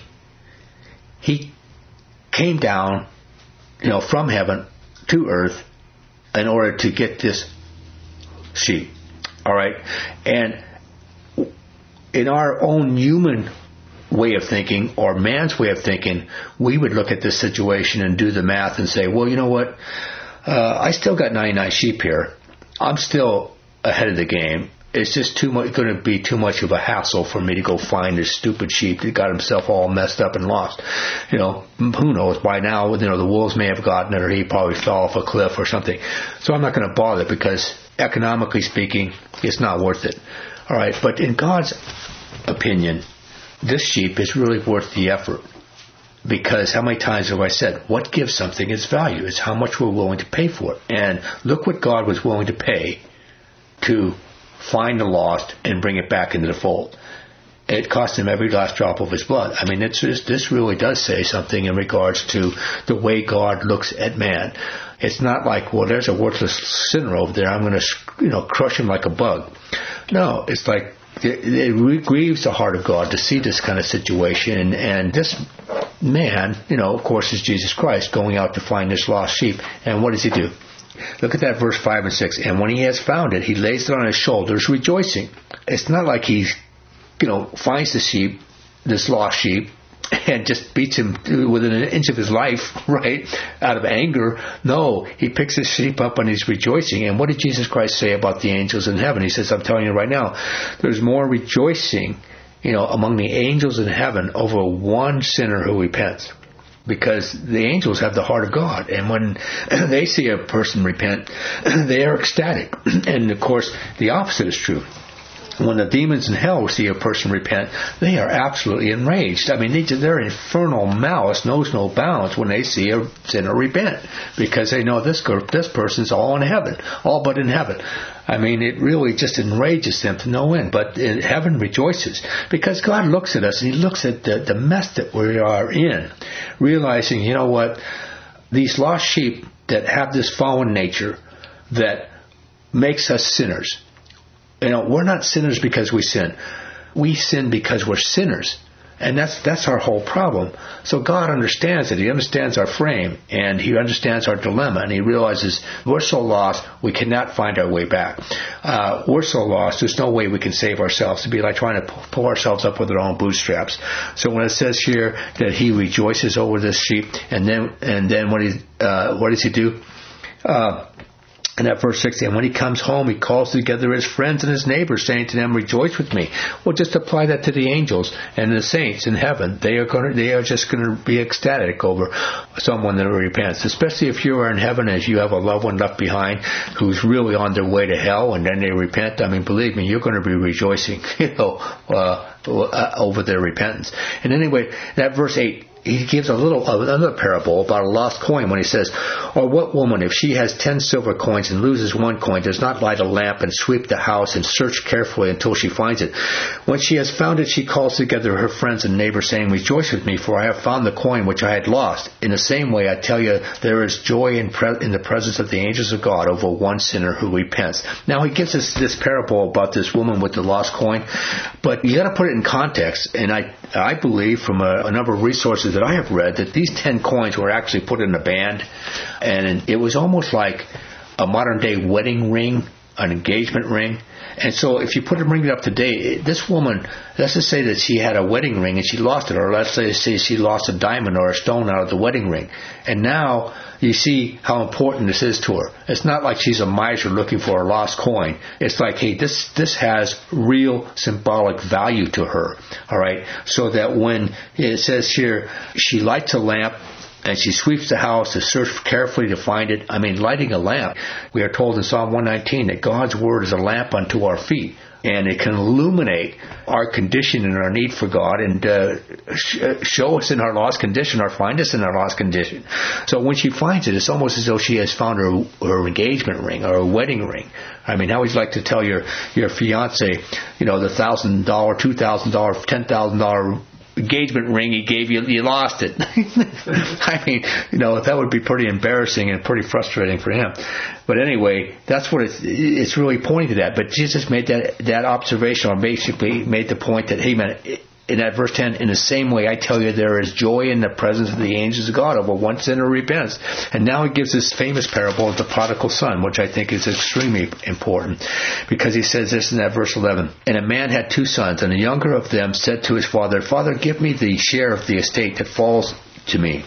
he came down, you know, from heaven to earth in order to get this sheep, all right? And in our own human way of thinking, or man's way of thinking, we would look at this situation and do the math and say, well, you know what, uh, I still got ninety-nine sheep here. I'm still ahead of the game. It's just too much, going to be too much of a hassle for me to go find this stupid sheep that got himself all messed up and lost. You know, who knows, by now, you know, the wolves may have gotten it, or he probably fell off a cliff or something. So I'm not going to bother, because economically speaking, it's not worth it. All right, but in God's opinion, this sheep is really worth the effort, because how many times have I said, what gives something its value? It's how much we're willing to pay for it. And look what God was willing to pay to find the lost and bring it back into the fold. it cost him every last drop of his blood. I mean, it's just, this really does say something in regards to the way God looks at man. It's not like, well, there's a worthless sinner over there, I'm going to, you know, crush him like a bug. No, it's like, it, it grieves the heart of God to see this kind of situation. And, and this man, you know, of course, is Jesus Christ going out to find this lost sheep. And what does he do? Look at that verse five and six. And when he has found it, he lays it on his shoulders, rejoicing. It's not like he, you know, finds the sheep, this lost sheep, and just beats him within an inch of his life, right, out of anger. No, he picks his sheep up and he's rejoicing. And what did Jesus Christ say about the angels in heaven? He says, I'm telling you right now, there's more rejoicing, you know, among the angels in heaven over one sinner who repents. Because the angels have the heart of God. And when they see a person repent, they are ecstatic. And of course, the opposite is true. When the demons in hell see a person repent, they are absolutely enraged. I mean, they, their infernal malice knows no bounds when they see a sinner repent, because they know this this person's all in heaven, all but in heaven. I mean, it really just enrages them to no end. But in heaven rejoices, because God looks at us and He looks at the, the mess that we are in, realizing, you know what, these lost sheep that have this fallen nature that makes us sinners. You know, we're not sinners because we sin. We sin because we're sinners. And that's that's our whole problem. So God understands it. He understands our frame, and He understands our dilemma, and He realizes we're so lost, we cannot find our way back. Uh, we're so lost, there's no way we can save ourselves. It'd be like trying to pull ourselves up with our own bootstraps. So when it says here that He rejoices over this sheep, and then and then what, he, uh, what does He do? Uh, And at verse six, and when he comes home, he calls together his friends and his neighbors, saying to them, rejoice with me. Well, just apply that to the angels and the saints in heaven. They are going to, they are just going to be ecstatic over someone that repents, especially if you are in heaven as you have a loved one left behind who's really on their way to hell, and then they repent. I mean, believe me, you're going to be rejoicing, you know, uh, uh, over their repentance. And anyway, that verse eight, he gives a little another parable about a lost coin when he says, or what woman, if she has ten silver coins and loses one coin, does not light a lamp and sweep the house and search carefully until she finds it? When she has found it, she calls together her friends and neighbors, saying, rejoice with me, for I have found the coin which I had lost. In the same way, I tell you, there is joy in, pre- in the presence of the angels of God over one sinner who repents. Now, he gives us this parable about this woman with the lost coin, but you got to put it in context. And I, I believe from a, a number of resources that I have read that these ten coins were actually put in a band, and it was almost like a modern day wedding ring, an engagement ring. And so if you put a ring up today, this woman, let's just say that she had a wedding ring and she lost it, or let's say she lost a diamond or a stone out of the wedding ring. And now you see how important this is to her. It's not like she's a miser looking for a lost coin. It's like, hey, this this has real symbolic value to her. All right, so that when it says here, she lights a lamp and she sweeps the house to search carefully to find it. I mean, lighting a lamp. We are told in Psalm one nineteen that God's word is a lamp unto our feet, and it can illuminate our condition and our need for God, and uh, sh- show us in our lost condition, or find us in our lost condition. So when she finds it, it's almost as though she has found her, her engagement ring or a wedding ring. I mean, how would you like to tell your your fiance, you know, the thousand dollar, two thousand dollar, ten thousand dollar engagement ring he gave you, you lost it. I mean, you know, that would be pretty embarrassing and pretty frustrating for him. But anyway, that's what it's, it's really pointing to that. But Jesus made that, that observation, or basically made the point that, hey man, in that verse ten, in the same way I tell you, there is joy in the presence of the angels of God over one sinner who repents. And now he gives this famous parable of the prodigal son, which I think is extremely important, because he says this in that verse eleven. And a man had two sons, and the younger of them said to his father, Father, give me the share of the estate that falls to me.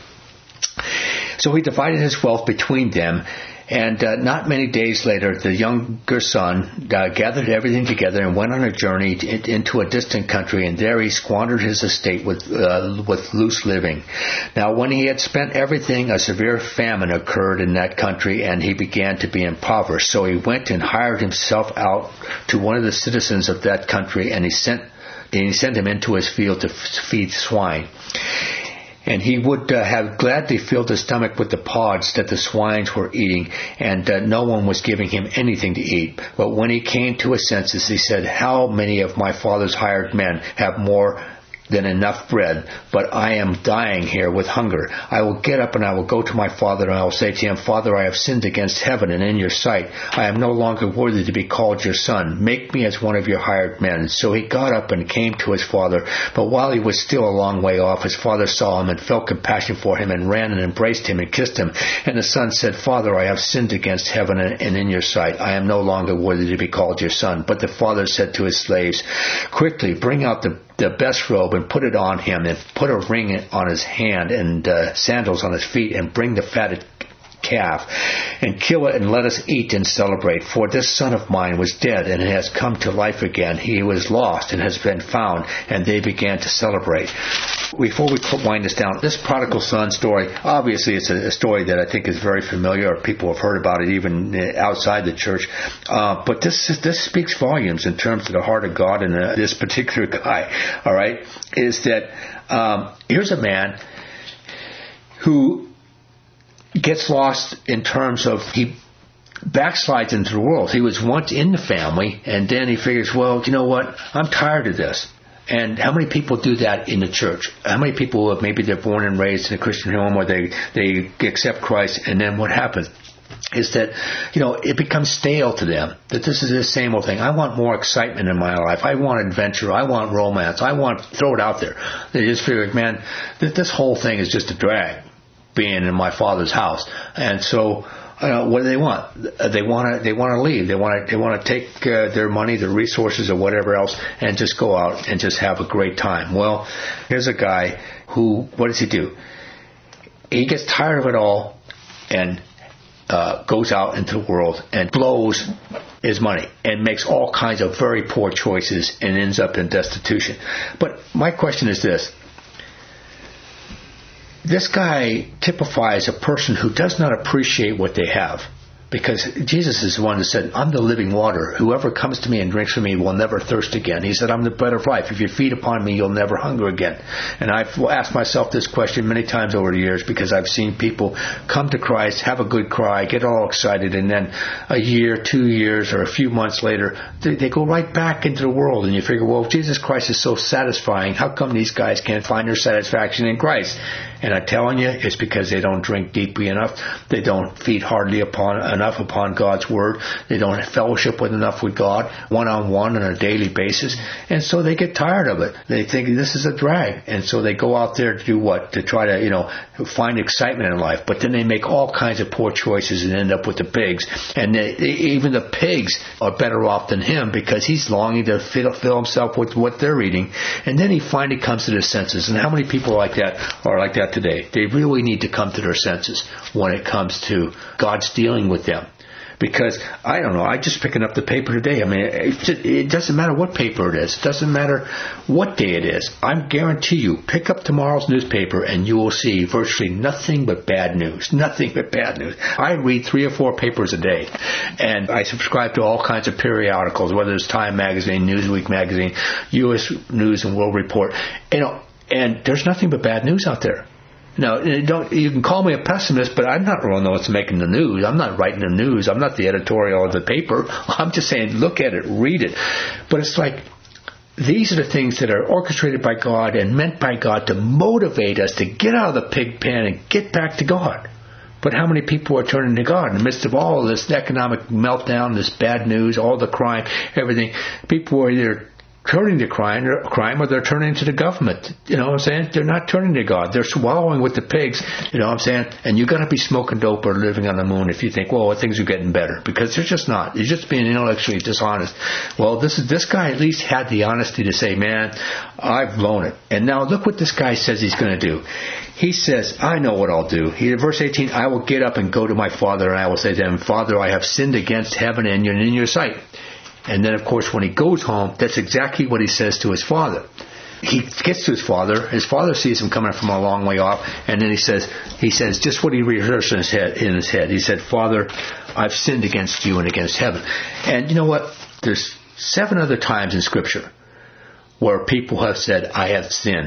So he divided his wealth between them. And uh, not many days later, the younger son uh, gathered everything together and went on a journey t- into a distant country, and there he squandered his estate with uh, with loose living. Now, when he had spent everything, a severe famine occurred in that country, and he began to be impoverished. So he went and hired himself out to one of the citizens of that country, and he sent and he sent him into his field to f- feed swine. And he would uh, have gladly filled his stomach with the pods that the swines were eating, and uh, no one was giving him anything to eat. But when he came to his senses, he said, how many of my father's hired men have more than enough bread, but I am dying here with hunger. I will get up and I will go to my father, and I will say to him, Father, I have sinned against heaven and in your sight. I am no longer worthy to be called your son. Make me as one of your hired men. So he got up and came to his father. But while he was still a long way off, his father saw him and felt compassion for him and ran and embraced him and kissed him. And the son said, Father, I have sinned against heaven and in your sight. I am no longer worthy to be called your son. But the father said to his slaves, quickly bring out the the best robe and put it on him, and put a ring on his hand and uh, sandals on his feet, and bring the fatted calf and kill it, and let us eat and celebrate. For this son of mine was dead and has come to life again. He was lost and has been found. And they began to celebrate. Before we wind this down, this prodigal son story, obviously it's a, a story that I think is very familiar, or people have heard about it even outside the church. Uh, but this this speaks volumes in terms of the heart of God and uh, this particular guy. All right, is that um, here's a man who gets lost in terms of he backslides into the world. He was once in the family, and then he figures, well, you know what? I'm tired of this. And how many people do that in the church? How many people, maybe they're born and raised in a Christian home, or they, they accept Christ, and then what happens is that, you know, it becomes stale to them, that this is the same old thing. I want more excitement in my life. I want adventure. I want romance. I want, throw it out there. They just figure, man, th- this whole thing is just a drag, being in my father's house. And so, uh, what do they want? They want to. They want to leave. They want to. They want to take uh, their money, their resources, or whatever else, and just go out and just have a great time. Well, here's a guy who. What does he do? He gets tired of it all, and uh, goes out into the world and blows his money and makes all kinds of very poor choices and ends up in destitution. But my question is this. This guy typifies a person who does not appreciate what they have. Because Jesus is the one that said, I'm the living water. Whoever comes to me and drinks from me will never thirst again. He said, I'm the bread of life. If you feed upon me, you'll never hunger again. And I've asked myself this question many times over the years, because I've seen people come to Christ, have a good cry, get all excited, and then a year, two years, or a few months later, they, they go right back into the world. And you figure, well, if Jesus Christ is so satisfying, how come these guys can't find their satisfaction in Christ? And I'm telling you, it's because they don't drink deeply enough. They don't feed hardly upon enough upon God's Word. They don't fellowship with enough with God, one-on-one on a daily basis. And so they get tired of it. They think this is a drag. And so they go out there to do what? To try to, you know, find excitement in life. But then they make all kinds of poor choices and end up with the pigs. And they, even the pigs are better off than him, because he's longing to fill, fill himself with what they're eating. And then he finally comes to his senses. And how many people like that are like that today? They really need to come to their senses when it comes to God's dealing with them. Because, I don't know, I'm just picking up the paper today. I mean, it, just, it doesn't matter what paper it is. It doesn't matter what day it is. I guarantee you, pick up tomorrow's newspaper and you will see virtually nothing but bad news. Nothing but bad news. I read three or four papers a day. And I subscribe to all kinds of periodicals, whether it's Time Magazine, Newsweek Magazine, U S News and World Report. You know, and there's nothing but bad news out there. Now, don't, you can call me a pessimist, but I'm not really the one that's making the news. I'm not writing the news. I'm not the editorial of the paper. I'm just saying, look at it, read it. But it's like, these are the things that are orchestrated by God and meant by God to motivate us to get out of the pig pen and get back to God. But how many people are turning to God in the midst of all of this economic meltdown, this bad news, all the crime, everything? People are either turning to crime, or crime, or they're turning to the government. You know what I'm saying? They're not turning to God. They're swallowing with the pigs. You know what I'm saying? And you got to be smoking dope or living on the moon if you think, well, things are getting better, because they're just not. You're just being intellectually dishonest. Well, this is this guy at least had the honesty to say, man, I've blown it. And now look what this guy says he's going to do. He says, I know what I'll do. He, verse eighteen, I will get up and go to my father, and I will say to him, Father, I have sinned against heaven and in your sight. And then, of course, when he goes home, that's exactly what he says to his father. He gets to his father. His father sees him coming from a long way off, and then he says, he says just what he rehearsed in his head. In his head, he said, Father, I've sinned against you and against heaven. And you know what? There's seven other times in Scripture where people have said, I have sinned.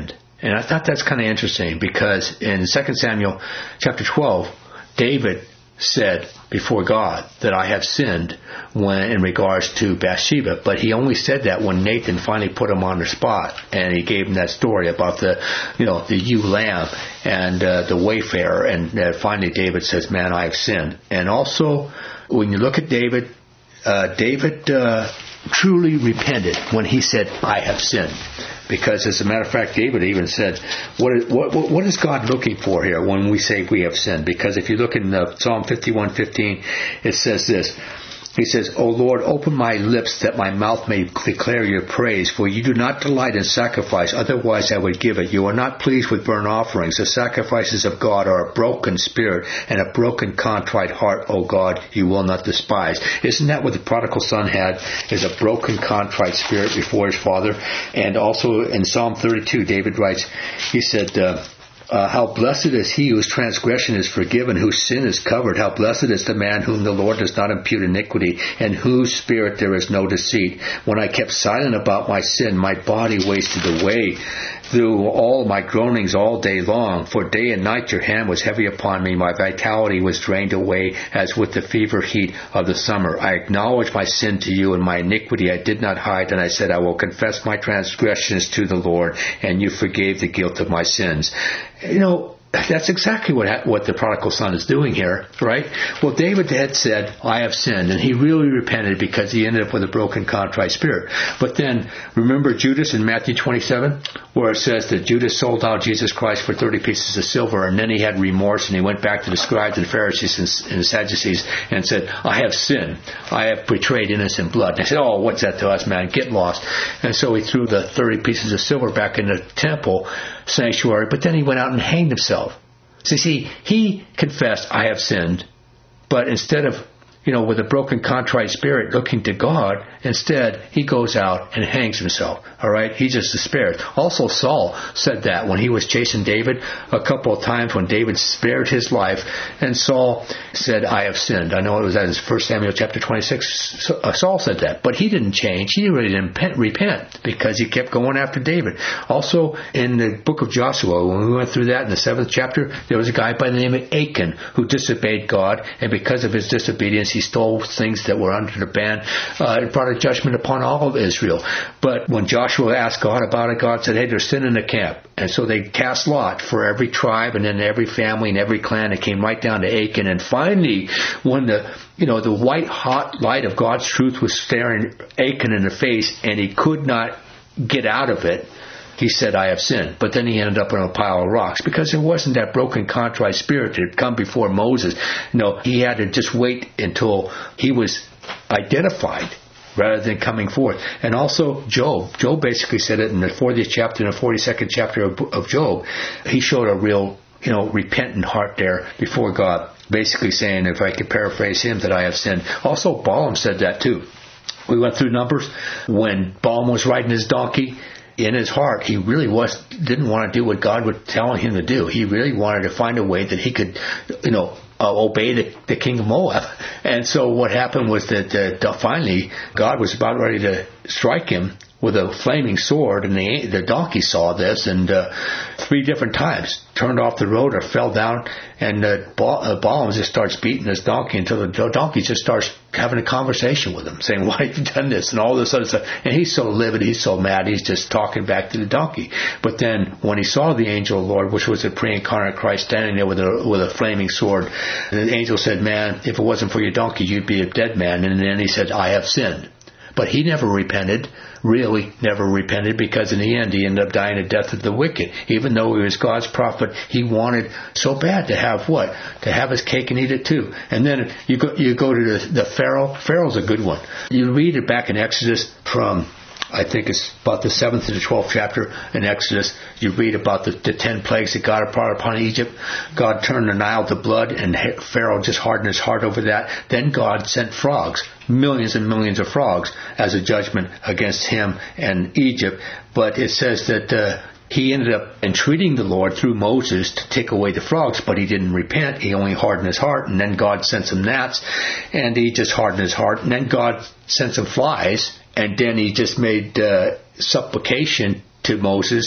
And I thought that's kind of interesting because in Second Samuel chapter twelve, David said before God that I have sinned when in regards to Bathsheba, but he only said that when Nathan finally put him on the spot and he gave him that story about the, you know, the ewe lamb and uh, the wayfarer, and uh, finally David says, man, I have sinned. And also when you look at David, uh, David uh, truly repented when he said, I have sinned. Because, as a matter of fact, David even said, what is, what, what is God looking for here when we say we have sinned? Because if you look in uh, Psalm fifty-one fifteen, it says this. He says, O Lord, open my lips that my mouth may declare your praise, for you do not delight in sacrifice, otherwise I would give it. You are not pleased with burnt offerings. The sacrifices of God are a broken spirit and a broken contrite heart, O God, you will not despise. Isn't that what the prodigal son had, is a broken contrite spirit before his father? And also in Psalm thirty-two, David writes, he said, uh, Uh, how blessed is he whose transgression is forgiven, whose sin is covered. How blessed is the man whom the Lord does not impute iniquity, and whose spirit there is no deceit. When I kept silent about my sin, my body wasted away through all my groanings all day long. For day and night your hand was heavy upon me. My vitality was drained away as with the fever heat of the summer. I acknowledged my sin to you, and my iniquity I did not hide. And I said, I will confess my transgressions to the Lord, and you forgave the guilt of my sins. You know, that's exactly what what the prodigal son is doing here, right? Well, David had said, I have sinned, and he really repented because he ended up with a broken, contrite spirit. But then, remember Judas in Matthew twenty-seven, where it says that Judas sold out Jesus Christ for thirty pieces of silver, and then he had remorse, and he went back to the scribes and Pharisees and the Sadducees and said, I have sinned. I have betrayed innocent blood. And they said, oh, what's that to us, man? Get lost. And so he threw the thirty pieces of silver back in the temple sanctuary, but then he went out and hanged himself. So see, he confessed, I have sinned, but instead of, you know, with a broken, contrite spirit looking to God, instead he goes out and hangs himself. All right, he just despairs. Also, Saul said that when he was chasing David a couple of times when David spared his life, and Saul said, I have sinned. I know it was that in First Samuel chapter twenty-six. Saul said that, but he didn't change. He really didn't repent because he kept going after David. Also, in the book of Joshua, when we went through that in the seventh chapter, there was a guy by the name of Achan who disobeyed God, and because of his disobedience, he stole things that were under the ban. Uh, it brought a judgment upon all of Israel. But when Joshua asked God about it, God said, hey, there's sin in the camp. And so they cast lot for every tribe and then every family and every clan. It came right down to Achan. And finally, when the, you know, the white hot light of God's truth was staring Achan in the face and he could not get out of it, he said, I have sinned. But then he ended up on a pile of rocks because it wasn't that broken, contrite spirit that had come before Moses. No, he had to just wait until he was identified rather than coming forth. And also Job. Job basically said it in the fortieth chapter and the forty-second chapter of, of Job. He showed a real, you know, repentant heart there before God, basically saying, if I could paraphrase him, that I have sinned. Also, Balaam said that too. We went through Numbers. When Balaam was riding his donkey, in his heart, he really was didn't want to do what God was telling him to do. He really wanted to find a way that he could, you know, uh, obey the, the king of Moab. And so what happened was that uh, finally God was about ready to strike him with a flaming sword, and the, the donkey saw this, and uh, three different times turned off the road or fell down, and uh, ba- uh, Balaam just starts beating this donkey until the donkey just starts having a conversation with him, saying, why have you done this, and all this other stuff. And he's so livid, he's so mad, he's just talking back to the donkey. But then when he saw the angel of the Lord, which was the pre-incarnate Christ, standing there with a, with a flaming sword, and the angel said, man, if it wasn't for your donkey, you'd be a dead man. And then he said, I have sinned. But he never repented, really never repented, because in the end he ended up dying the death of the wicked. Even though he was God's prophet, he wanted so bad to have what? To have his cake and eat it too. And then you go, you go to the, the Pharaoh. Pharaoh's a good one. You read it back in Exodus from, I think it's about the seventh to the twelfth chapter in Exodus. You read about the, the ten plagues that God brought upon Egypt. God turned the Nile to blood, and Pharaoh just hardened his heart over that. Then God sent frogs, millions and millions of frogs, as a judgment against him and Egypt. But it says that uh, he ended up entreating the Lord through Moses to take away the frogs, but he didn't repent. He only hardened his heart, and then God sent some gnats, and he just hardened his heart. And then God sent some flies, and then he just made uh, supplication to Moses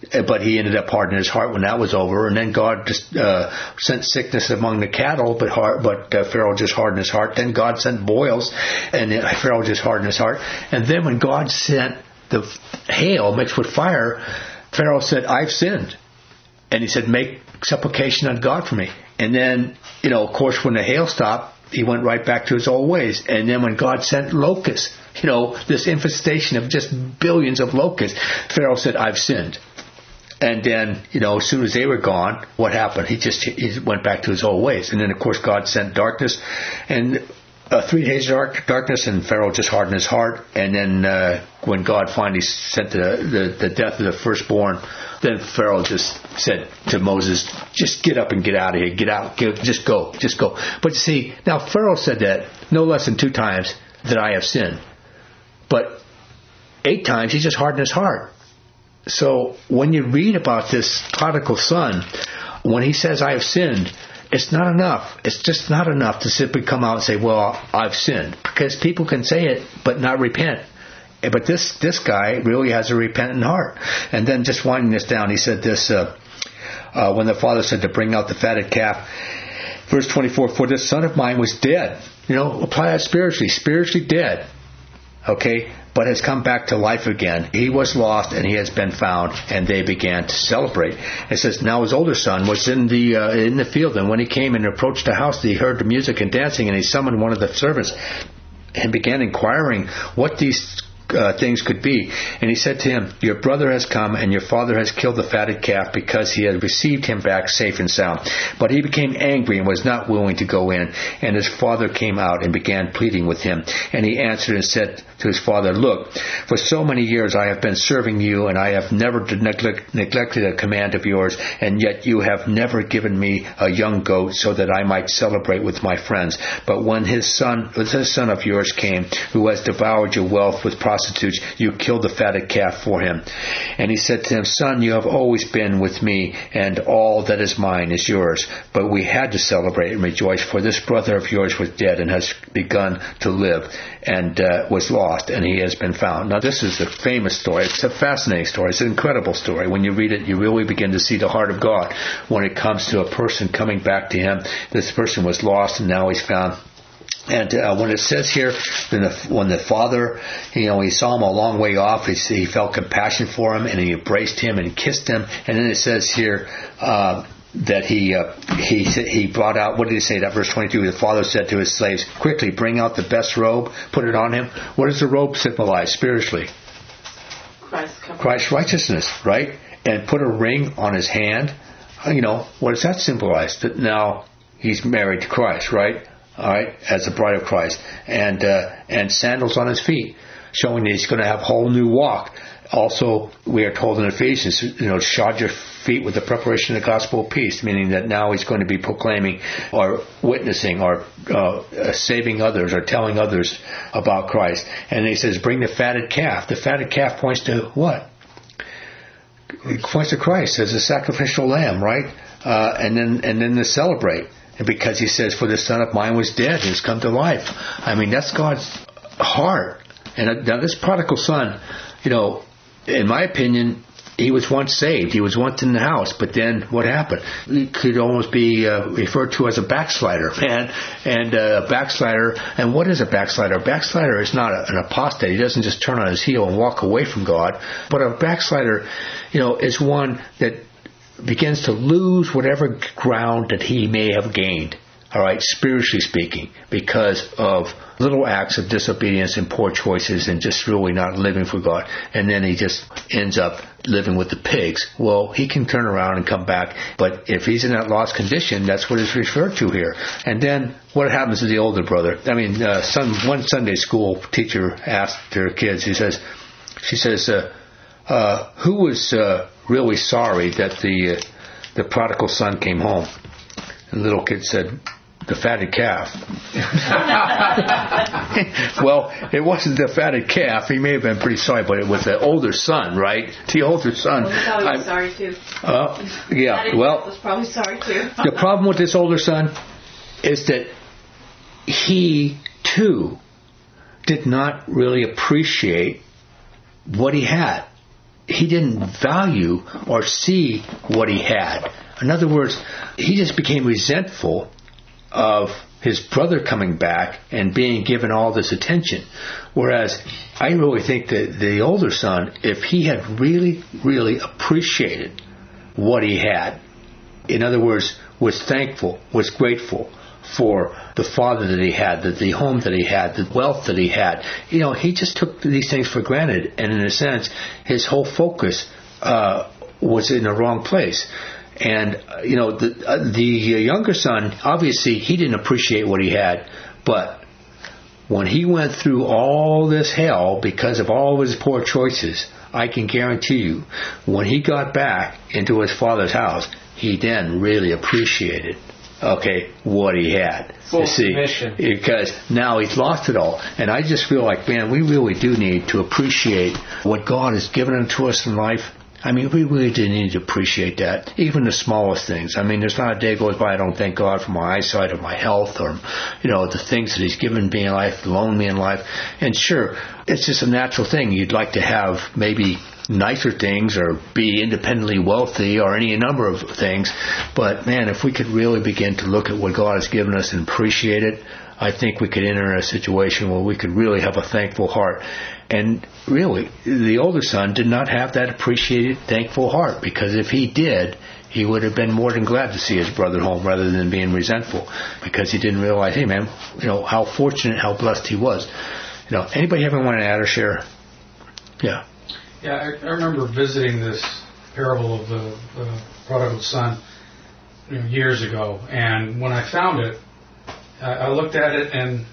but he ended up hardening his heart when that was over. And then God just uh, sent sickness among the cattle, but heart, but uh, Pharaoh just hardened his heart. Then God sent boils, and then Pharaoh just hardened his heart. And then when God sent the hail mixed with fire, Pharaoh said, I've sinned. And he said, make supplication on God for me. And then, you know, of course, when the hail stopped, he went right back to his old ways. And then when God sent locusts, you know, this infestation of just billions of locusts, Pharaoh said, I've sinned. And then, you know, as soon as they were gone, what happened? He just he went back to his old ways. And then, of course, God sent darkness. And uh, three days of dark, darkness, and Pharaoh just hardened his heart. And then uh, when God finally sent the, the, the death of the firstborn, then Pharaoh just said to Moses, just get up and get out of here. Get out. Get, just go. Just go. But you see, now Pharaoh said that no less than two times that I have sinned. But eight times he just hardened his heart. So when you read about this prodigal son, when he says, I have sinned, it's not enough. It's just not enough to simply come out and say, well, I've sinned. Because people can say it, but not repent. But this this guy really has a repentant heart. And then just winding this down, he said this, uh, uh, when the father said to bring out the fatted calf, verse twenty-four, for this son of mine was dead. You know, apply that spiritually. Spiritually dead. Okay, but has come back to life again. He was lost and he has been found, and they began to celebrate. It says, now his older son was in the uh, in the field, and when he came and approached the house, he heard the music and dancing, and he summoned one of the servants and began inquiring what these Uh, things could be. And he said to him, your brother has come, and your father has killed the fatted calf, because he had received him back safe and sound. But he became angry and was not willing to go in. And his father came out and began pleading with him. And he answered and said to his father, look, for so many years I have been serving you, and I have never neglect, neglected a command of yours, and yet you have never given me a young goat so that I might celebrate with my friends. But when his son, this son of yours came, who has devoured your wealth with prostitutes, you killed the fatted calf for him. And he said to him, son, you have always been with me, and all that is mine is yours. But we had to celebrate and rejoice, for this brother of yours was dead and has begun to live, and uh, was lost, and he has been found. Now, this is a famous story. It's a fascinating story. It's an incredible story. When you read it, you really begin to see the heart of God when it comes to a person coming back to him. This person was lost, and now he's found. And uh, when it says here, when the, when the father, you know, he saw him a long way off, he, he felt compassion for him, and he embraced him and kissed him. And then it says here uh, that he uh, he he brought out, what did he say? That verse twenty-two, the father said to his slaves, quickly bring out the best robe, put it on him. What does the robe symbolize spiritually? Christ Christ's righteousness, right? And put a ring on his hand. You know, what does that symbolize? That now he's married to Christ, right? All right, as the bride of Christ, and uh, and sandals on his feet, showing that he's going to have a whole new walk. Also, we are told in Ephesians, you know, shod your feet with the preparation of the gospel of peace, meaning that now he's going to be proclaiming or witnessing or uh, saving others or telling others about Christ. And he says, bring the fatted calf. The fatted calf points to what? It points to Christ as a sacrificial lamb, right? Uh, and then and then to celebrate. And because he says, for this son of mine was dead, he's come to life. I mean, that's God's heart. And now this prodigal son, you know, in my opinion, he was once saved. He was once in the house. But then what happened? He could almost be uh, referred to as a backslider, man. And uh, a backslider, and what is a backslider? A backslider is not a, an apostate. He doesn't just turn on his heel and walk away from God. But a backslider, you know, is one that begins to lose whatever ground that he may have gained, all right, spiritually speaking, because of little acts of disobedience and poor choices and just really not living for God. And then he just ends up living with the pigs. Well, he can turn around and come back, but if he's in that lost condition, that's what is referred to here. And then what happens to the older brother? I mean, uh, some, one Sunday school teacher asked her kids, he says, she says, uh, uh, who was uh, really sorry that the uh, the prodigal son came home? And the little kid said, the fatted calf. Well, it wasn't the fatted calf. He may have been pretty sorry, but it was the older son, right? The older son. Well, he probably was sorry too. Uh, yeah, well, was probably sorry too. The problem with this older son is that he too did not really appreciate what he had. he didn't value or see what he had. In other words, he just became resentful of his brother coming back and being given all this attention. Whereas I really think that the older son, if he had really, really appreciated what he had, in other words, was thankful, was grateful for the father that he had, the, the home that he had, the wealth that he had, you know, he just took these things for granted. And in a sense, his whole focus uh, was in the wrong place. And, uh, you know, the, uh, the younger son, obviously, he didn't appreciate what he had. But when he went through all this hell because of all of his poor choices, I can guarantee you, when he got back into his father's house, he then really appreciated, okay, what he had. Full you see, submission. because now he's lost it all. And I just feel like, man, we really do need to appreciate what God has given unto us in life. I mean, we really do need to appreciate that, even the smallest things. I mean, there's not a day goes by I don't thank God for my eyesight or my health or, you know, the things that He's given me in life, loaned me in life. And sure, it's just a natural thing. You'd like to have maybe nicer things or be independently wealthy or any number of things. But, man, if we could really begin to look at what God has given us and appreciate it, I think we could enter a situation where we could really have a thankful heart. And really, the older son did not have that appreciated, thankful heart, because if he did, he would have been more than glad to see his brother home rather than being resentful, because he didn't realize, hey man, you know, how fortunate, how blessed he was. You know, anybody ever want to add or share? Yeah. Yeah, I, I remember visiting this parable of the, the prodigal son, you know, years ago, and when I found it, I, I looked at it and,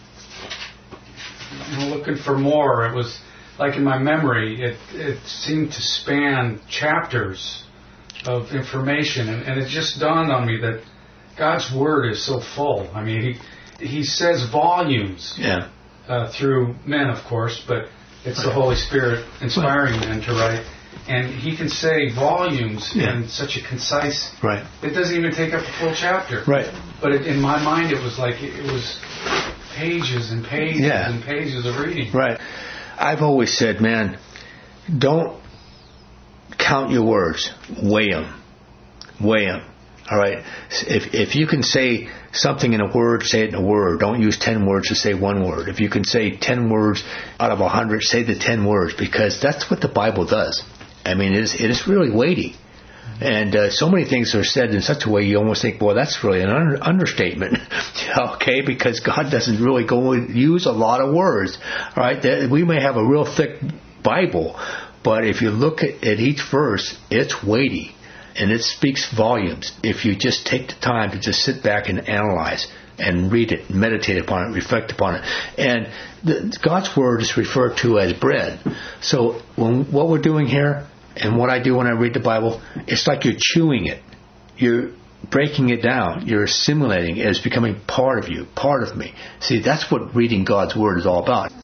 you know, looking for more. It was like in my memory, it it seemed to span chapters of information, and, and it just dawned on me that God's Word is so full. I mean, He He says volumes Yeah. uh, through men, of course, but it's the Holy Spirit inspiring men to write. And He can say volumes Yeah. in such a concise... Right. It doesn't even take up a full chapter. Right. But it, in my mind, it was like it, it was pages and pages Yeah. and pages of reading. Right. I've always said, man, don't count your words. Weigh them. Weigh them. All right. If if you can say something in a word, say it in a word. Don't use ten words to say one word. If you can say ten words out of a hundred, say the ten words, because that's what the Bible does. I mean, it is, it is really weighty. And uh, so many things are said in such a way you almost think, well, that's really an under- understatement, okay? Because God doesn't really go and use a lot of words, all right? We may have a real thick Bible, but if you look at, at each verse, it's weighty, and it speaks volumes. If you just take the time to just sit back and analyze and read it, meditate upon it, reflect upon it. And the, God's Word is referred to as bread. So when, what we're doing here, and what I do when I read the Bible, it's like you're chewing it. You're breaking it down. You're assimilating it. It's becoming part of you, part of me. See, that's what reading God's Word is all about.